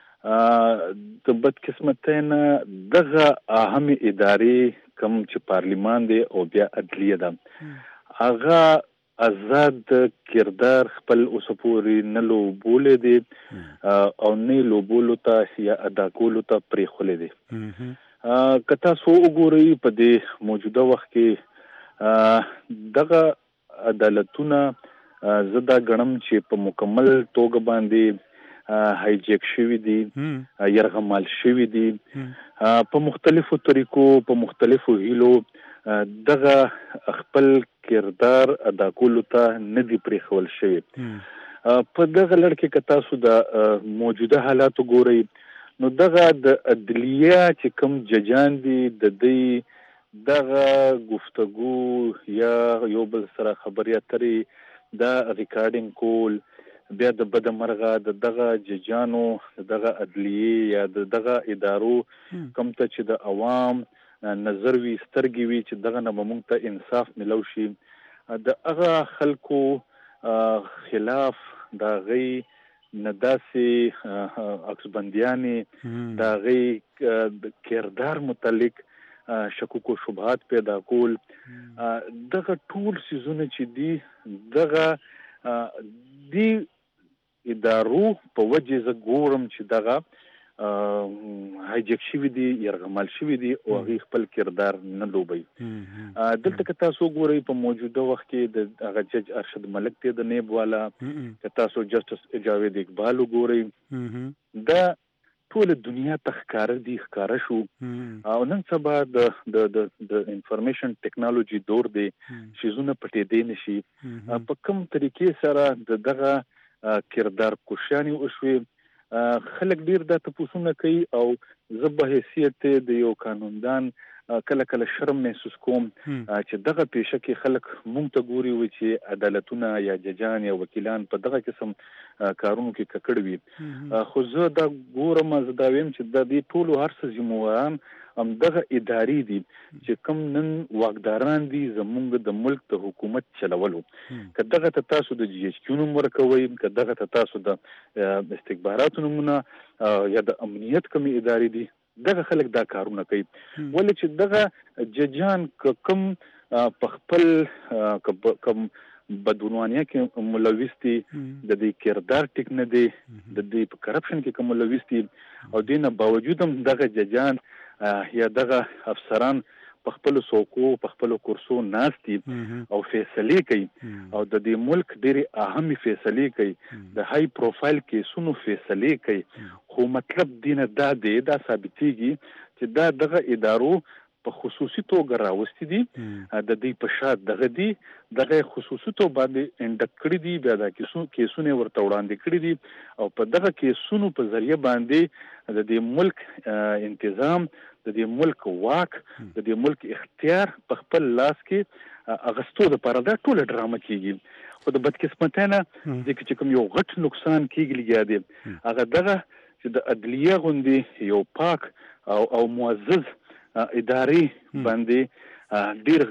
د بدقسمتۍ نه دغه اهمې ادارې کوم چې پارلیمان دی او بیا عدلیه ده، هغه آزاد کردار خپل اوسه پورې نه لوبولی دی او نه لوبولو ته یا ادا کولو ته پرېښولی دی. که تاسو وګورئ په دې موجوده وخت کې دغه عدالتونه زه دا ګڼم چې په مکمل توګه باندې هایجیک شوي دي، یرغمال شوي دي، په مختلفو طریقو په مختلفو هیلو دغه خپل کردار ادا کولو ته نه دي پرېښول شوي. په دغه لړ کې که تاسو د موجوده حالاتو ګورئ نو دغه د عدلیه چې کوم ججان دي د دوی دغه گفتگو یا یو بل سره خبرې اترې دا ریکارډینګ کول، بیا د بده مرغه د دغه ججانو دغه عدلیې یا د دغه ادارو کوم ته چې د عوام نظر وي، سترګې وي چې دغه نه به موږ ته انصاف ملو شي، د هغه خلکو خلاف د هغوی نه داسې عکسبندیانې د هغوی کردار متعلق شکوک و شبهات پیدا کول، دغه ټول څیزونه چې دي دغه دی ادارو په وجه زه ګورم چې دغه هایجک شوي دي، یرغمال شوي دي او هغوی خپل کردار نه لوبوي. دلته که تاسو وګورئ په موجوده وخت کې د هغه جج ارشد ملک دی د نیب والا، که تاسو جسټس جاوید اقبال وګورئ، دا ټول دنیا ته ښکاره شو او نن سبا د انفارمیشن ټیکنالوژي دور دی، شیزونه پټېدی نشي. په کوم طریقې سره دغه کردار کشیانې وشوې، خلک ډیر دا تپوسونه کوي او زه به حیثیت د یو قانوندان کله کله شرم محسوس کوم چې دغه پیشه کې خلک مونږ ته ګوري وي چې عدالتونه یا ججان یا وکیلان په دغه قسم کارونو کې ککړ وي. خو زه دا ګورم، زه دا ویم چې د دې ټولو هر څه ذمواران همدغه ادارې دي چې کوم نن واکداران دي زمونږ د ملک د حکومت چلولو. که دغه ته تاسو د جی ایچ کیو نوم ورکوئ، که دغه ته تاسو د استخباراتو نومونه یا د امنیت کومې ادارې دي، دغه خلک دا کارونه کوي. ولې چې دغه ججان کوم په خپل کوم بدعنوانیه کې ملوث دي، د دې کردار ټیک نه دی، د دې په کرپشن کې کوم ملوث دي، او دینه باوجود هم دغه ججان یا دغه افسران په خپل سوکو په خپل کورسو ناستي او فیصله کوي، او د دې ملک ډېری اهم فیصله کوي، د های پروفایل کیسونو فیصله کوي. خو مطلب دینه دا دی، دا ثابتېږي چې دغه ادارو په خصوصي توګه راوستي دي، د دې په شاد دغه خصوصي توګه باندې انډک کړی دي، بیا د کیسونه ورته وړاندې کړی دي، او په دغه کیسونو په ذریعہ باندې د دې ملک انتظام، د دې ملک واک، د دې ملک اختیار په خپل لاس کې اغستو د لپاره دا ټول ډرامه کیږي. خو د بدقسمتۍ نه چې کوم یو غټ نقصان کیږي لګیا دی، هغه دغه چې د عدلیه غوندې یو پاک او معزز ادارې باندې ډیر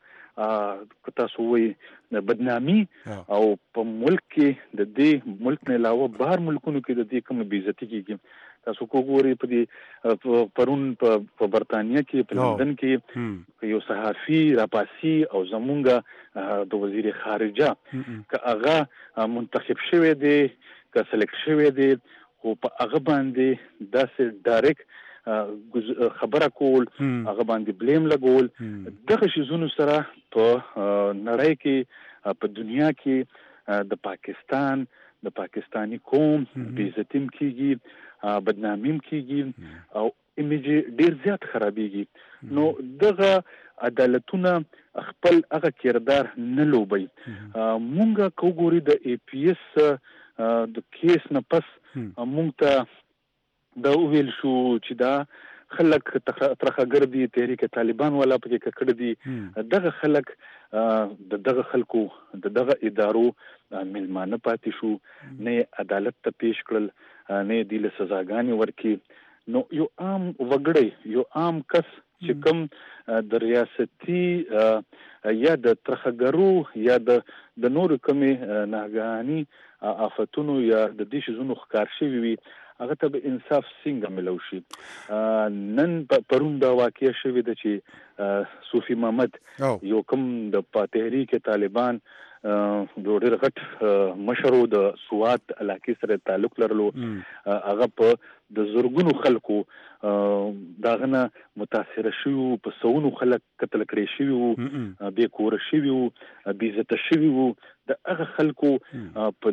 غټ تاسو وایي بدنامي، او په ملک کې د دې ملک نه علاوه بهر ملکونو کې د دې کوم بې عزتي کیږي. تاسو وګورئ په دې پرون په برتانیا کې په لندن کې یو صحافي راپاسي او زمونږ د وزیر خارجه که هغه منتخب شوی دی که سلیکټ شوی دی، خو په هغه باندې داسې ډایرکټ خبره کول، هغه باندې بلیم لګول، دغه شیزونو سره په نړۍ کې په دنیا کې د پاکستان د پاکستانی قوم بې عزتي کیږي، بدنامي کیږي، او ایمیج ډیر زیات خرابېږي. نو دغه عدالتونه خپل هغه کردار نه لوبي. مونږه کوګوري د ای پی ایس د کیس نه پس مونږ ته دا ویل شو چې دا خلک ترخګر دي، تحریک طالبان والا پکې کړی دي، دغه خلک دغه خلکو دغه ادارو ملمانه پاتې شو، نه عدالت ته پیش کړل، نه دی له سزاګانې ورکړي. نو یو عام وګړی، یو عام کس چې کوم د ریاستي یا د ترخګرو یا د نورو کومې ناګهاني آفتونو یا د دې شیزونو ښکار شوي وي، هغه ته به انصاف څنګه ملو شي. نن پرون دا واقعه شوې ده چې صوفي محمد یو کوم د تحریک طالبان د ډېر غټ مشرو د سوات علاقې سره تعلق لرلو، هغه په د زرګونو خلکو داغه نه متاثر شوي، په سونو خلک قتل کړي شوي وو، بې کوره شوي وو، بې عزته شوي وو. د هغه خلکو په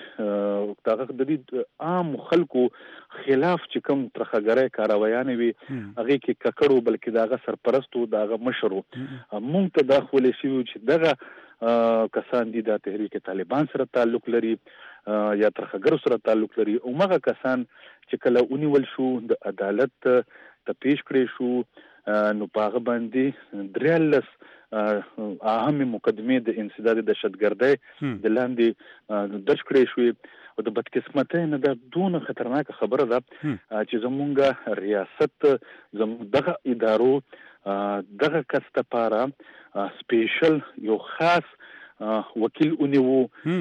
دې عام خلکو خلاف چې کوم ترخګرۍ کارویانې وي، هغې کې ککړو، بلکې د هغه سرپرستو، د هغه مشرو مونږ ته دا ښولی شوي چې دغه کسان دي د تحریک طالبان سره تعلق لري یا ترخګرو سره تعلق لري، او هغه کسان چې کله ونیول شو د عدالت ته پیش کړی شو، نو په هغه باندې 43 اهم مقدمې د انسداد دهشتګردۍ د لاندې درج کړې شوې. او د بدقسمتۍ نه دا دونه خطرناکه خبره ده چې زمونږ ریاست زمونږ دغه ادارو دغه کس لپاره سپیشل یو خاص وکیل ونیو،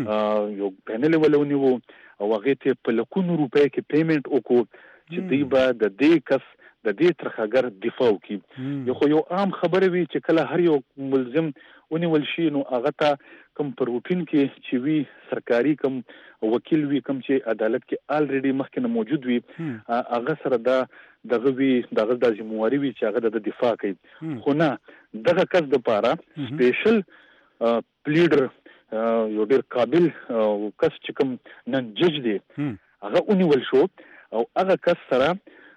یو پینل ونیو، او هغې ته په لکونو روپۍ کې پیمنټ وکړو چې دوی به د دې کس د دې ترخګر دفاع وکړي. یو عام خبره وي چې کله هر یو ملزم ونیول شي، نو هغه ته کوم په روټین کې چې وي سرکاري کوم وکیل وي، کوم چې عدالت کې الریډي مخکې نه موجود وي، هغه سره دغه وي، دغه د ذمہواري وي چې هغه د دفاع کوي. خو نه، دغه کس دپاره سپیشل پلیډر، یو ډېر قابل کس چې کوم نن جج دی، هغه ونیول شو، او هغه کس سره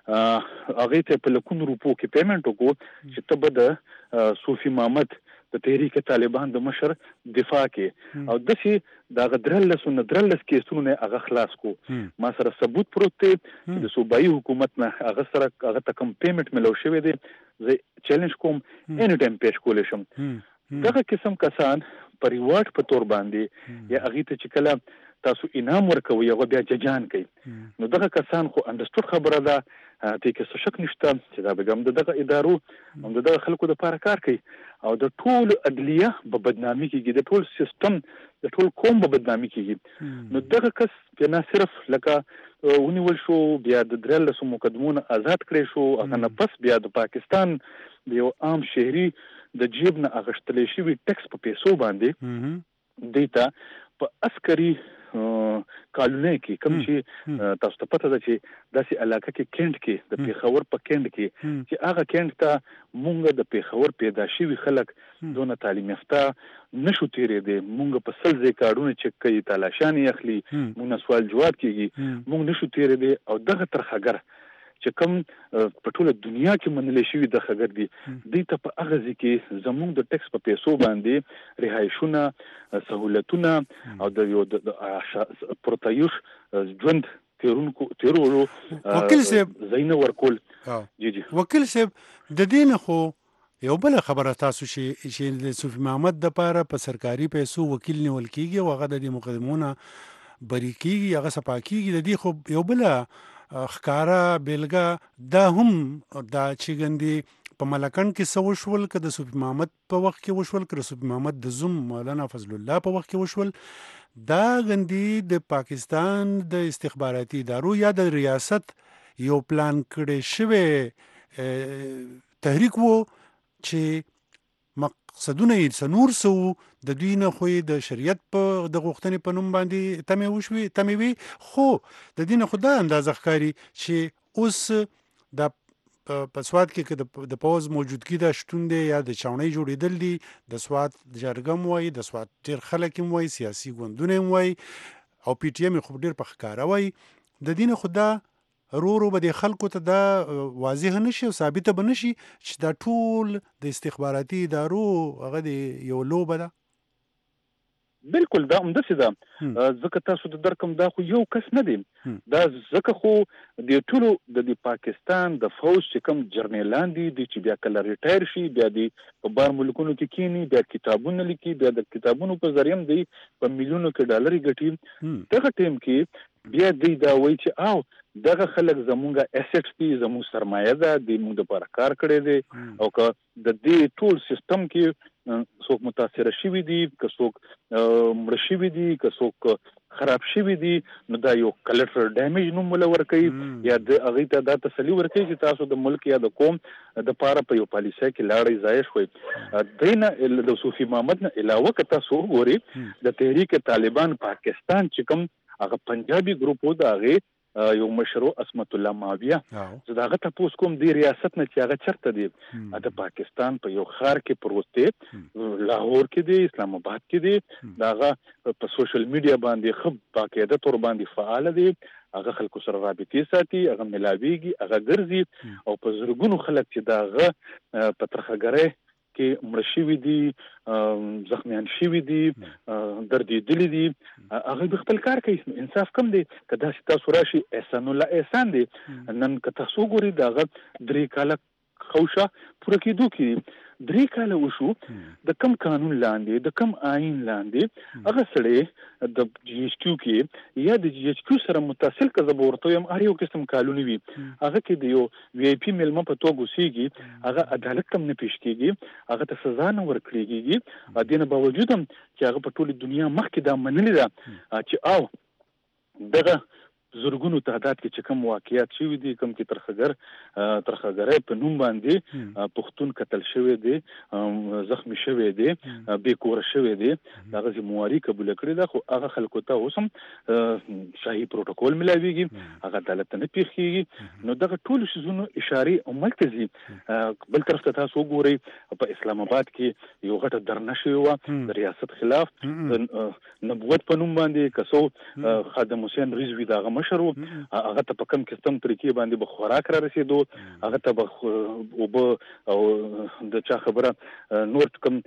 هغې ته په لکونو روپو کې پیمنټ وکړو چې ته به د صوفي محمد د تحریک طالبان د مشر دفاع کې، او داسې د هغه 13 کیسونو نه هغه خلاص کو. ما سره ثبوت پروت دی چې د صوبایي حکومت نه هغه سره هغه ته کوم پیمنټ ملو شوی دی، زه چیلنج کوم اینی ټایم پیش کولی شم. دغه قسم کسان په ریوارډ په تور باندې یا هغې ته چې کله تاسو انعام ورکوي، هغه بیا ججان کوي. نو دغه کسان خو انډرسټوډ خبره ده، دې کې څه شک نشته چې دا به هم د دغه ادارو هم د دغه خلکو دپاره کار کوي، او د ټول عدلیه به بدنامي کېږي، د ټول سیستم، د ټول قوم به بدنامي کېږي. نو دغه کس بیا نه صرف لکه ونیول شو، بیا د 13 مقدمو نه آزاد کړی شو، هغه نه پس بیا د پاکستان د یو عام شهري د جیب نه اغشتلې شوی ټیکس په پیسو باندې دیتا په عسکري کالونه کې کوم چې تاسو ته پته ده چې داسې علاقه کې کینټ کې د پیښور په کینټ کې چې هغه کینټ ته مونږ د پیښور پیدا شوي خلک دونه تعلیم یافته نشو تیرې دي مونږ په سل ځای کارونه چک کوي تلاشانې اخلي مونږ سوال جواب کیږي مونږ نشو تیرې دي او دغه ترخګر چې کوم په ټوله دنیا کې منلې شوي د خګر دي دوی ته په هغه ځای کې زموږ د ټیکس په پیسو باندې رهایشونه سهولتونه او د یو پروتایوش ژوند تیرولو وکیل صاحب زینه ورکول جی وکیل صاحب د دین خو یو بل خبره تاسو چې د صوفي محمد د پاره په سرکاري پیسو وکیل نیول کیږي او هغه د مقدمونو بری کیږي هغه صفا کیږي د دې خو یو بل خکارا بیلګه دا هم دا چې ګندې په ملکن کې سو شول که د صوفي محمد په وخت کې وشول که د صوفي محمد د زوم مولانا فضل الله په وخت کې وشول دا ګندې د پاکستان د استخباراتي ادارو یا د ریاست یو پلان کړی شوی تحریک وو چې مقصدونه یې سنور سو د دوی نه خو د شریعت په د غوښتنې په نوم باندې تمې وي خو د دې نه خو دا اندازه ښکاري چې اوس د په سواد کې د پوز موجودګي د شتون دی یا د چاونۍ جوړېدل دي د سواد جرګم وایي د سواد ډېر خلک هم وایي سیاسي ګوندونه هم وایي او پی ټي ایم خو ډېر په ښکاره وایي د دې نه خو دا رو به د خلکو ته دا واضح نشي او ثابته به نشي چې دا ټول د استخباراتي ادارو هغه د یو لوبه ده بالکل دا همداسې ده ځکه تاسو د درکم دا خو یو کس نه دی دا ځکه خو د ټولو د پاکستان د فوج چې کوم جرنیلان دي چې بیا کله ریټایر شي بیا د په بار ملکونو کې کینی بیا کتابونه لیکي بیا د کتابونو په ذریعه دی په میلیونو کې ډالر ګټي دغه ټیم کې بیا دی دا وایي چې او دغه خلک زمونږه اسټ دي زموږ سرمایه ده د موږ لپاره کار کړی دی او که د دې ټول سیستم کې څوک متاثر شوي دي که څوک مړه شوي دي که څوک خراب شوي دي نو دا یو کلټرل ډیمیج نوم ولا ورکوي یا د هغې ته دا تسلي ورکوي چې تاسو د ملک یا د قوم د پاره په یو پالیسۍ کې لاړی ضایع شوئ دی نه د صوفي محمد نه علاوه که تاسو وګورئ د تحریک طالبان پاکستان چې کوم هغه پنجابي ګروپ و د هغې یو مشرو اسمت الله ماویه زه د هغه تپوس کوم د ریاست نه چې هغه چرته دی د پاکستان په یو ښار کې پروت دی لاهور کې دی اسلام آباد کې دی د هغه په سوشل میډیا باندې ښه باقاعده طور باندې فعال دی هغه خلکو سره رابطې ساتي هغه ملاویږي هغه ګرځي او په زرګونو خلک چې د هغه په ترخګرۍ کې مړه شوي دي زخمیان شوي دي دردېدلي دي هغه به خپل کار کوي انصاف کم دی که داسې تاسو راشي احسان الله احسان دی نن که تاسو وګورئ د هغه 3 کاله خوشه پوره کېدو کې 3 کاله وشو د کم قانون لاندې د کم آئین لاندې هغه سړی د جی ایچ کیو کې یا د جی ایچ کیو سره متصل که زه به ورته وایم هر یو قسم کالونه وي هغه کې د یو وی آی پي میلمه په توګه اوسېږي هغه عدالت ته هم نه پیش کېږي هغه ته سزا نه ورکړل کېږي دې نه باوجود هم چې هغه په ټولې دنیا مخکې دا منلې ده چې او دغه زرګونو تعداد کې چې کوم واقعیات شوي دي کوم کې ترخګرۍ په نوم باندې پښتون قتل شوی دی زخمی شوی دی بې کوره شوی دی هغه ذمواري قبول کړې ده خو هغه خلکو ته اوس هم شاهي پروتوکول ملاویږي هغه عدالت ته نه پیښیږي نو دغه ټول شیزونو اشارې عمل ته ځي بل طرف ته تاسو وګورئ په اسلام آباد کې یو غټه درنه شوې وه د ریاست خلاف د نبوت په نوم باندې کسو خادم حسین رضوي د هغه مشر و هغه ته په کوم قسم طریقې باندې به خوراک را رسېدو هغه ته به اوبه او د چا خبره نور کوم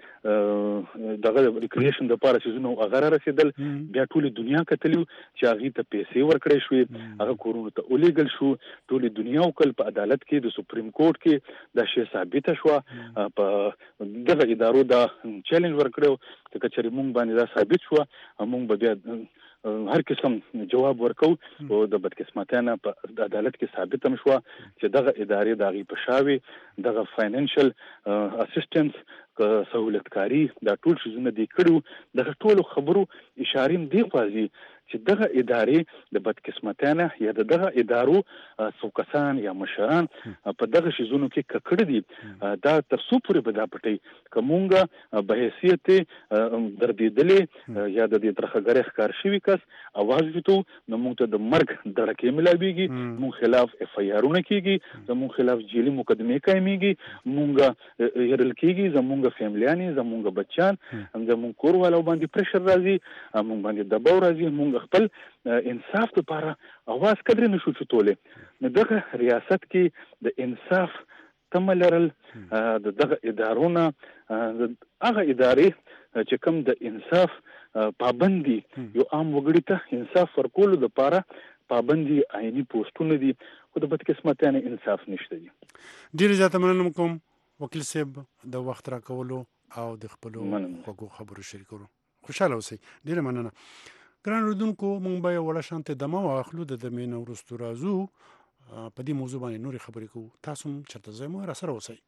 دغه ریکریشن دپاره څیزونه هغه را رسېدل بیا ټولې دنیا کتلي چې هغې ته پیسې ورکړی شوې هغه کورونو ته ولېږل شو ټولې دنیا وکړل په عدالت کې د سپریم کورټ کې دا شی ثابته شوه په دغه ادارو دا چیلنج ورکړی چې که چېرې مونږ باندې دا ثابت شوه مونږ به بیا هر قسم جواب ورکو او د بدقسمتۍ نه په عدالت کې ثابت هم شوه چې دغه ادارې د هغې په شا وي دغه فاینانشل اسسټنس سہولتکاری دا ټول شیزونه دی کړو دغه ټولو خبرو اشاره دی خوازي چې دغه ادارې د بدقسمتانه یا دغه ادارو څوکسان یا مشران په دغه شیزونو کې ککړ دي دا تر څو پورې به دا پټي کومونګه به حیثیت دردیدلې یا د دې ترخګره ښکار شوی کس اواز ویتو نو موږ ته د مرګ دړکې ملاويږي موږ خلاف اف آی آرونه کیږي زموږ خلاف جیلی مقدمه قائميږي موږ يرل کیږي زموږ فیملیانی زموږ بچان زموږ کوروالو باندې پرشر راځي موږ باندې دباو راځي موږ خپل انصاف لپاره اواز قدر نشو چتولې نو دغه ریاست کې د انصاف تملرل دغه ادارونه هغه ادارې چې کوم د انصاف پابندي یو عام وګړي ته انصاف ورکول لپاره پابندي آئینی پوسټونه دي خو د بدقسمتانه انصاف نشته دي. ډیر زیاته مننه کوم وکیل صاحب د وخت را کولو او د خپل خبرو شریکولو خوشاله اوسئ. ډیر مننه. ګران اردوونکو مونږ به وړه شانته دمه واخلو د دمې نه وروسته راځو په دې موضوع باندې نورې خبرې کوو. تاسو هم چرته ځئ مو راسره اوسئ.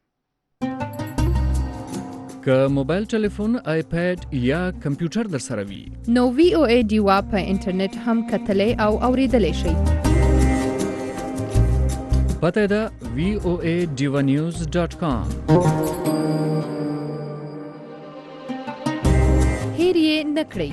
که موبایل ټلیفون آیپیډ یا کمپیوټر در سره وي نو وی او ای ډیوا په انټرنیټ هم کتلی او اوریدلی شئ. پته ده voaDivanews.com. هیر یې نه کړئ.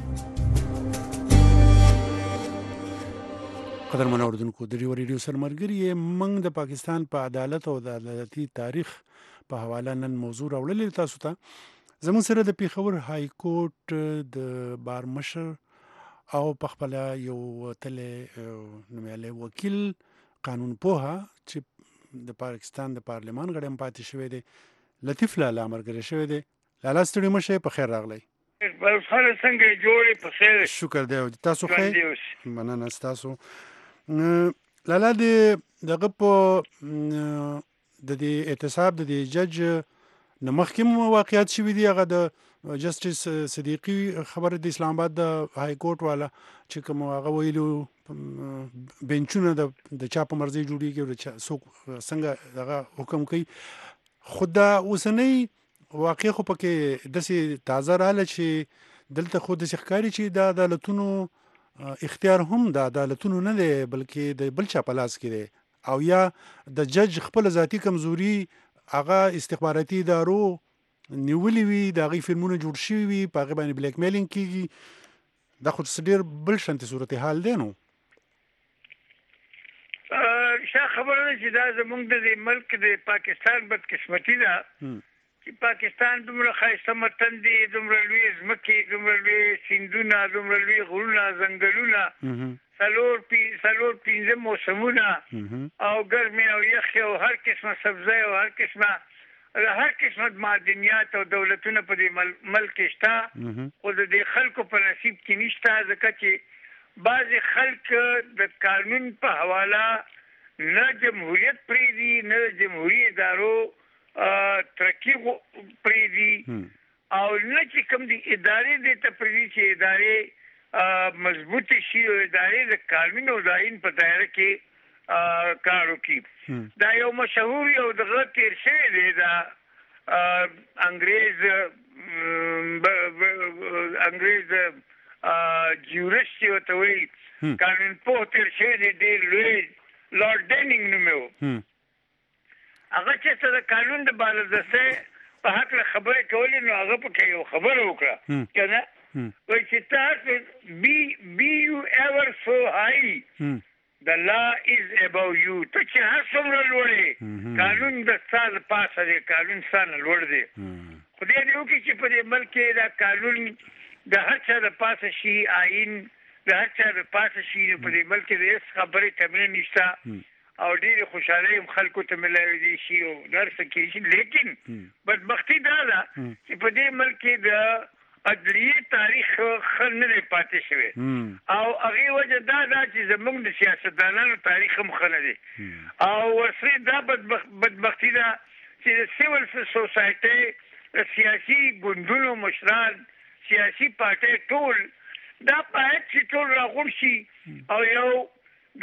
قدرمن اوردونکو د ریډیو سرمرګری منګ د پاکستان په عدالت او د عدالتي تاریخ په حواله نن موضوع راوړلې تاسو ته. زموږ سره د پیښور های کورټ د بار مشر او په خپل یو تله نومیالی وکیل قانون پوها چې د پاکستان د پارلمان غړی پاتې شوی دی لطیف لالا مرګري شوی دی. لالا ستړي مشه په خیر راغلی. بل خل څنګه جوړې په خیر. شکر دی تاسو خیر. مننه تاسو. لالا دغه په د دې اعتصاب د دې جج نمخکې واقعیت شوي دي هغه د جسټس صدیقي خبره د اسلام آباد د های کورټ والا چې کوم هغه ویلو بنچونه د چا په مرضی جوړیږي او څوک څنګه هغه حکم کوي. خدا اوسنۍ واقع خو پکې داسې تازه رااله چې دلته خو داسې ښکاري چې د عدالتونو اختیار هم د عدالتونو نه دی بلکې د بل چا په لاس کې دی او یا د جج خپل ذاتی کمزوري هغه استخباراتي ادارو نیولې وي د هغې فلمونه جوړ شوي وي په هغې باندې بلیک میلینګ کېږي. دا خو ډېر بل شانتې صورتحال دی. نو شا خبره ده چې دا زموږ د ملک د پاکستان بدقسمتي ده چې پاکستان دومره ښایسته وطن دی دومره لوی ځمکې دومره لوی سیندونه دومره لوی غرونه ځنګلونه څلور پنځه موسمونه او ګرمې او یخې او هر قسمه سبزی او هر قسمه معدنیات او دولتونه په دې ملک کې شته خو د دې خلکو په نصیب کې نشته ځکه چې بعضې خلک د قانون په حواله نه جمهوریت پرېږدي نه د جمهوري ادارو ترقی پریدي او نه چې کوم دي ادارې دې ته پریدي چې ادارې مضبوط شي او ادارې د قانون او آئین په دایره کې کار وکړي. دا یو مشهور یو دغه تیر شوی دی دا انګریز جیورسټ ورته وایي قانون پوه تیر شوی دی ډېر لوی لارډ ډینینګ نومې و. هغه چې د قانون د بالادستۍ په هکله خبرې کولې نو هغه پکې یو خبره وکړه که نه وایي چې تاسو be you ever so high the law is above you. ته چې هر څومره لوړې قانون د ستا د پاسه دی قانون ستا نه لوړ دی. خدای دې وکړي چې په دې ملک کې دا قانون د هر چا د پاسه شي آئین د هر چا د پاسه شي نو په دې ملک کې د هېڅ خبرې تمرین نشته او ډېرې خوشحالۍ هم خلکو ته ملاوېدی شي او هر څه کېدای شي. لیکن بدبختي دا ده چې په دې ملک کې د عدلیې تاریخ ښه نه دی پاتې شوی او هغې وجه دا ده چې زموږ د سیاستدانانو تاریخ هم ښه نه دی او ورسره دا بدبختي ده چې د سیول سوسایټۍ د سیاسي ګوندونو مشران سیاسي پارټۍ ټول دا باید چې ټول راغونډ شي او یو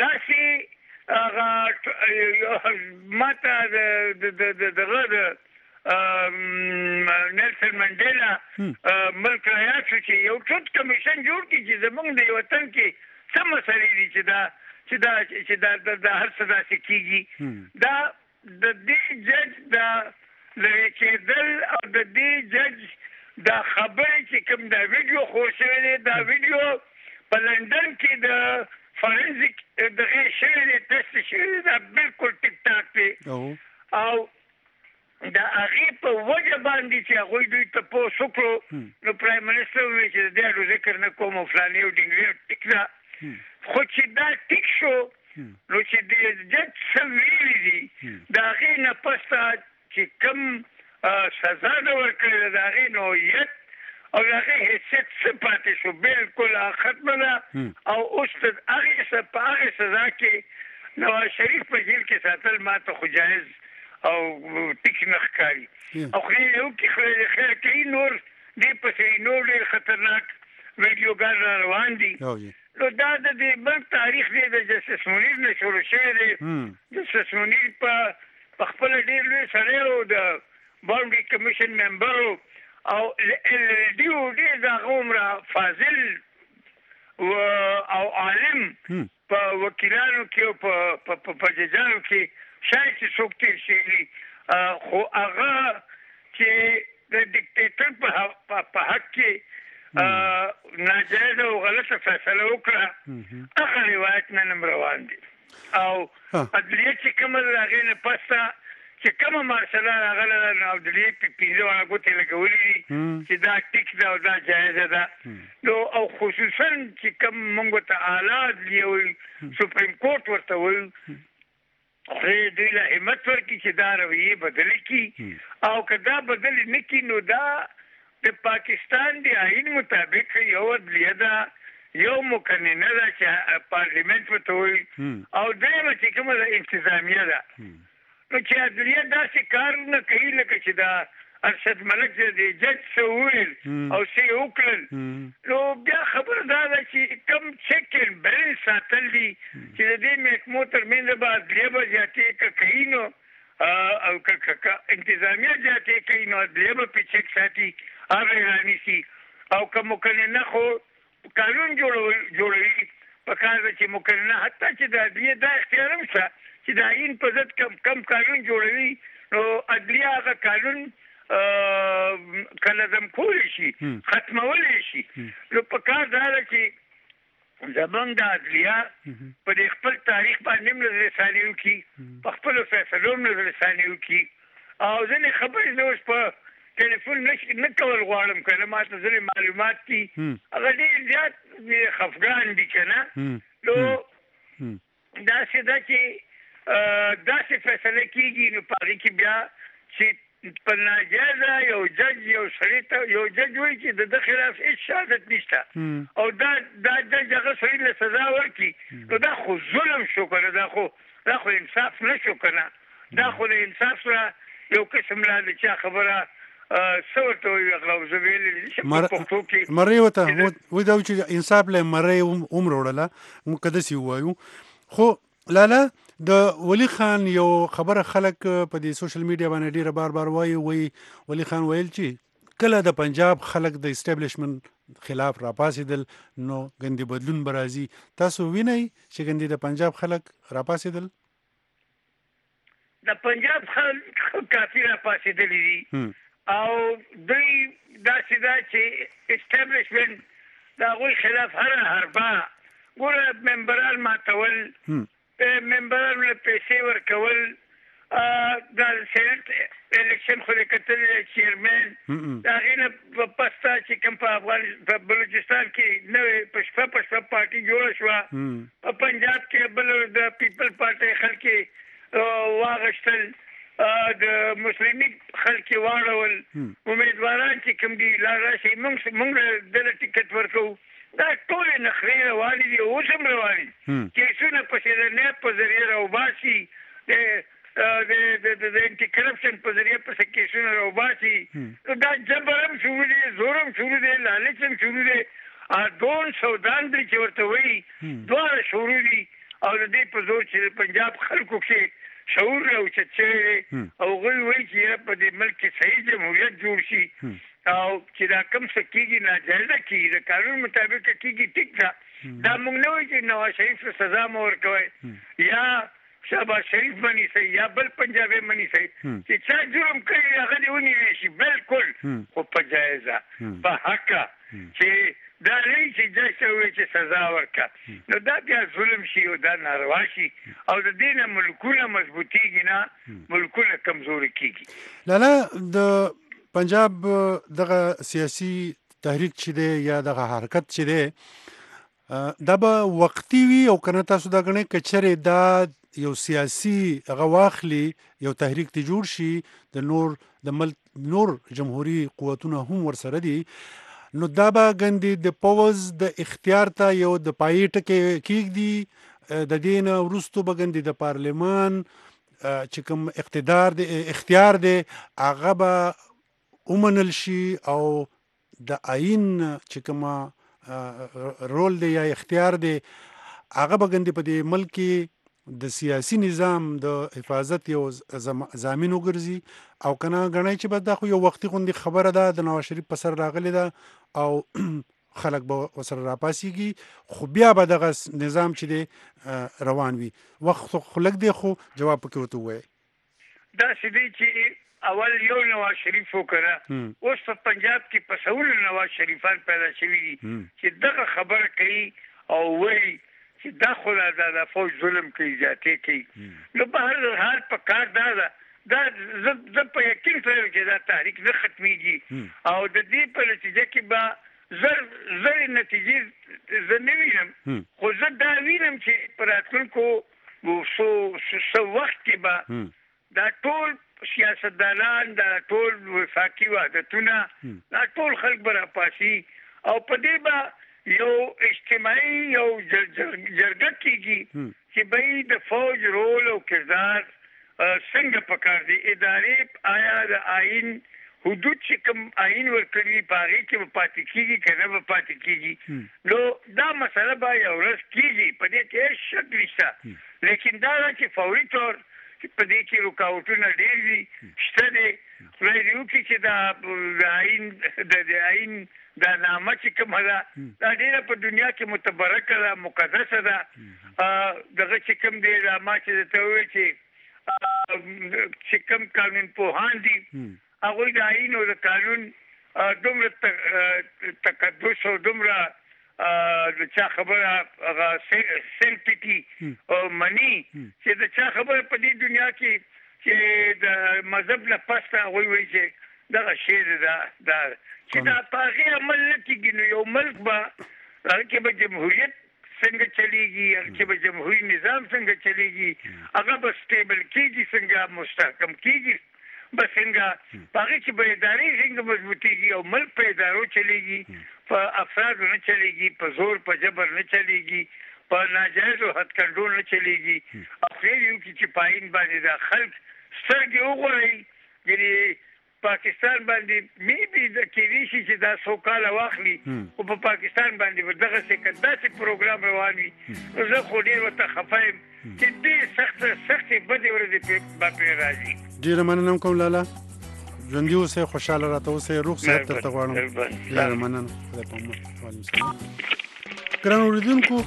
داسې هغه ماته دغه د نیلسن منډیلا ملک رايات چې یو ټوټ کمیشن جوړ کړي چې زمونږ د وطن کې څه مسلې دي چې دا هر څه داسې کېږي دا د دې جج دا لري کېدل او د دې جج دا خبرې چې کوم دا ویډیو خور شوی دی دا ویډیو په لندن کې د فورنزیک دغه شوی دی ټیسټ شوی دی دا بالکل ټیک ټاک دی او دا هغې په وجه باندې چې هغوی دوی تپوس وکړو نو پرایم منسټر وویل چې د دې اړو ذکر نه کوم او فلانې او ډینګرې ټیک ده خو چې دا ټیک شو نو چې د جج څه ویلي دي د هغې نه پسته چې کوم سزا ده ورکړې ده د هغې نوعیت او د هغې حیثیت څه پاتې شو بالکل ختمه ده او اوس په هغې سزا کې نواز شریف په جیل کې ساتل ما ته خو جایز او ټیک نه ښکاري او خو یو کې خیر کوي نور دې پسې نور ډېر خطرناک ویډیوګان را روان دي نو دا د دې بل تاریخ دی د جسټس منیر نه شروع شوی دی جسټس منیر په خپله ډېر لوی سړی و د باونډري کمیشن ممبر او ډېر د هغه عمره فاضل او عالم په وکیلانو کې او په ججانو کې شاید چې څوک تېر شوي خو هغه چې د ډیکټیټر په حق کې ناجایزه او غلطه فیصله وکړه هغه روایت نن هم روان دي او عدلیه چې کومه د هغې نه پسته چې کومه مارشله راغله ده نو عدلیې پنځه واړه ګوتې لګولي دي چې دا ټیک ده او دا جایزه ده نو او خصوصا چې کوم موږ ته اعلی عدلیه وایي سپریم کورټ ورته وایي دوی له همت ورکړي چې دا رویې بدلې کړي او که دا بدلې نه کړي نو دا د پاکستان د آئین مطابق یو عدلیه ده یو مقننه ده چې پارلیمنت ورته وایي او درېیمه چې کومه ده انتظامیه ده نو چې عدلیه داسې کارونه کوي لکه چې دا ارشد ملک د جج څه وویل او څه یې وکړل نو بیا خبره دا ده چې کوم چیک اینډ بیلنس ساتل دي چې د دې محکمو ترمنځ به عدلیه به زیاتې که کوي نو او که انتظامیه زیاتې کوي نو عدلیه به پې چیک ساتي هغه رانیسي او که مقننه خو قانون جوړوي پکار ده چې مقننه حتی چې د عدلیې دا اختیار هم شته چې د آئین په ضد کم قانون جوړوي نو عدلیه هغه قانون کلزم کولی شي ختمولی شي نو پکار دا ده چې زمونږ د عدلیه په دې خپل تاریخ باندې هم نظرثاني وکړي په خپلو فیصلو هم نظرثاني وکړي او ځینې خبرې زه اوس په ټلیفون نه کول غواړم که نه ما ته ځینې معلومات دي هغه ډېر زیات خفګان دي که نه نو داسې ده چې داسې فیصله کېږي نو په هغې کې بیا چې په ناجایزه یو جج یو سړي ته یو جج وایي چې د ده خلاف هېڅ شهادت نشته او دا جج هغه سړي له سزا ورکړي نو دا خو ظلم شو که نه دا خو انصاف نه شو که نه دا خو د انصاف سره یو قسم لا د چا خبره څه ورته وایي هغه زه ویلی نشم په پښتو کې مرۍ ورته وایي دا چې انصاف له مرۍ هم راوړله موږ که داسې ووایو خو لاله د ولی خان یو خبره خلک په دې سوشل میډیا باندې ډیره بار وایي ولی خان ویل چې کله د پنجاب خلک د اسټابلیشمنت خلاف راپاسېدل نو ګندې بدلون به راځي تاسو وینئ چې ګندې د پنجاب خلک راپاسېدل د پنجاب خلک کافي راپاسېدلي دي او دوی داسې ده چې اسټابلیشمنت د هغوی خلاف هره حربه ګوره ممبران ماتول ممبرانو له پیسې ورکول د سینټ الیکشن خو د کتلې چیرمن د هغې نه په پسته چې کوم په بلوچستان کې نوې په شپه پارټي جوړه شوه په پنجاب کې بل د پیپل پارټۍ خلک واغشتل د مسلمي خلک واړول امیدواران چې کوم دي لا راشي موږ دله ټکټ ورکوو دا ټولې نخرې روانې دي اوس هم روانې دي کیسونه پسې د نیب په ذریعه راوباسي د انټي کرپشن په ذریعه پسې کیسونه راوباسي نو دا جبر هم شروع دی زور هم شروع دی لالچ هم شروع دی دون سودان دی چې ورته وایي دواړه شروع دي او د دې په زور چې د پنجاب خلکو کې شعور راوچت شوی او غوی وایي چې په دې ملک کې صحیح جمهوریت جوړ شي او چې دا کم څه کېږي ناجایزه کېږي د قانون مطابق کېږي ټیک ده دا موږ نه وایو چې نواز شریف ته سزا مه ورکوئ یا شهباز شریف منی سي یا بل پنجابي منی سي چې چا جرم کوي هغه دې ونیول شي بالکل خو په جایزه په حق چې دا نه چې جج ته وایي چې سزا ورکړه نو دا بیا ظلم شي او دا ناروا شي او د دې نه ملکونه مضبوطېږي نه ملکونه کمزوري کېږي. لالا د پنجاب دغه سیاسي تحریک چې دی یا دغه حرکت چې دی دا به وقتي وي او که نه تاسو دا ګڼئ که چېرې دا یو سیاسي هغه واخلي یو تحریک ته جوړ شي د ملک نور جمهوري قوتونه هم ورسره دي نو دا به ګندې د پوز د اختیار ته یو د پایې ټکې کېږدي د دې نه وروستو به ګندې د پارلمان چې کوم اختیار دی هغه به ومنل شي او د آئین چې کومه رول دی یا اختیار دی هغه به ګندې په دې ملک کې د سیاسي نظام د حفاظت یو ضامن وګرځي او کنه غنای چې بس دا خو یو وختي غوندي خبره ده د نواز شریف په سر راغلی ده او خلک به وسره راپاسیږي خو بیا به دغه نظام چې دی روان وي وخت خلک دی خو جواب پکې ورته وایي دا سدي چې اول یو نواز شریف وکړه اوس په پنجاب کې په سهول نواز شریفان پیدا شوي دي چې دغه خبره کوي او وایي چې دا خو دا فوج ظلم کوي زیاتې کوي نو په هر حال په کار دا زه په یقین سره چې دا تحریک نه ختمیږي او د دې په نتیجه کې به زر نتیجې زه نه وینم خو زه دا وینم چې په راتلونکو څو وخت کې به دا ټول سیاستدانان دا ټول وفاقي وحدتونه دا ټول خلک به راپاسي او په دې به یو اجتماعي یو جرګه کېږي چې به د فوج رول او کردار څنګه پکار دي ادارې آیا د آئین حدود چې کوم آئین ورکړي په هغې کې به پاتې کېږي که نه به پاتې کېږي نو دا مسله به یو ورځ کېږي په دې کې هېڅ شک نشته لیکن دا ده چې فوري طور په دې کې رکاوټونه ډېر دي شته دی خدای دې وکړي چې د آئین دا نامه چې کومه ده دا ډېره په دنیا کې متبرکه ده مقدسه ده دغه چې کوم دی دا ما چې درته وویل چې کوم قانون پوهان دي هغوی د آئین او د قانون دومره تقدس او دومره د چا خبره هغه سیلفټي او مني چې د چا خبره په دې دنیا کې چې د مذهب نه پسته هغوی وایي چې دغه شی ده چې دا په هغې عمل نه کېږي نو یو ملک به هغه کې به جمهوریت څنګه چلیږي هغه کې به جمهوري نظام څنګه چلیږي هغه به سټیبل کېږي څنګه مستحکم کېږي به څنګه په هغې کې به ادارې څنګه مضبوطېږي او ملک په ادارو چلیږي په افرادو نه چلیږي په زور په جبر نه چلیږي په ناجایزو حد کنډرول نه چلیږي او خیر یو کې چې په آئین باندې دا خلک سترګې وغورئ یعنې پاکستان باندې میبي د کېدای شي چې دا څو کاله واخلي خو په پاکستان باندې به دغسې داسې پروګرام روان وي نو زه خو ډېر ورته خفه یم چې ډېرې سختې بدې ورځې به پرې راځي. ډېره مننه کوم لالا ژوندي اوسئ خوشحاله راته اوسئ روغ صحت درته غواړم. ډېره مننه خدای په امان. وعلیکم السلام. ګرانو اورېدونکو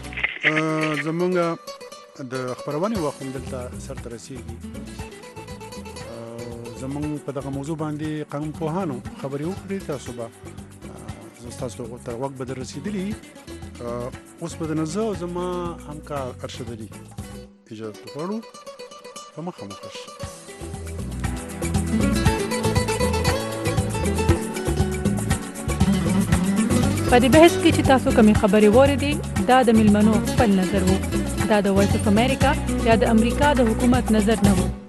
زموږ د خپرونې وخت هم دلته سرته رسېږي. زمونږ په دغه موضوع باندې قانون پوهانو خبرې وکړې تاسو به ستاسو تر غوږ به در رسېدلي اوس به د زه او زما همکار ارشد علي اجازه غواړو په مخه مو ښه شي. په دې بحث کې چې تاسو کومې خبرې واورېدې دا د مېلمنو خپل نظر و دا د وایس اف امریکا یا د امریکا د حکومت نظر نه و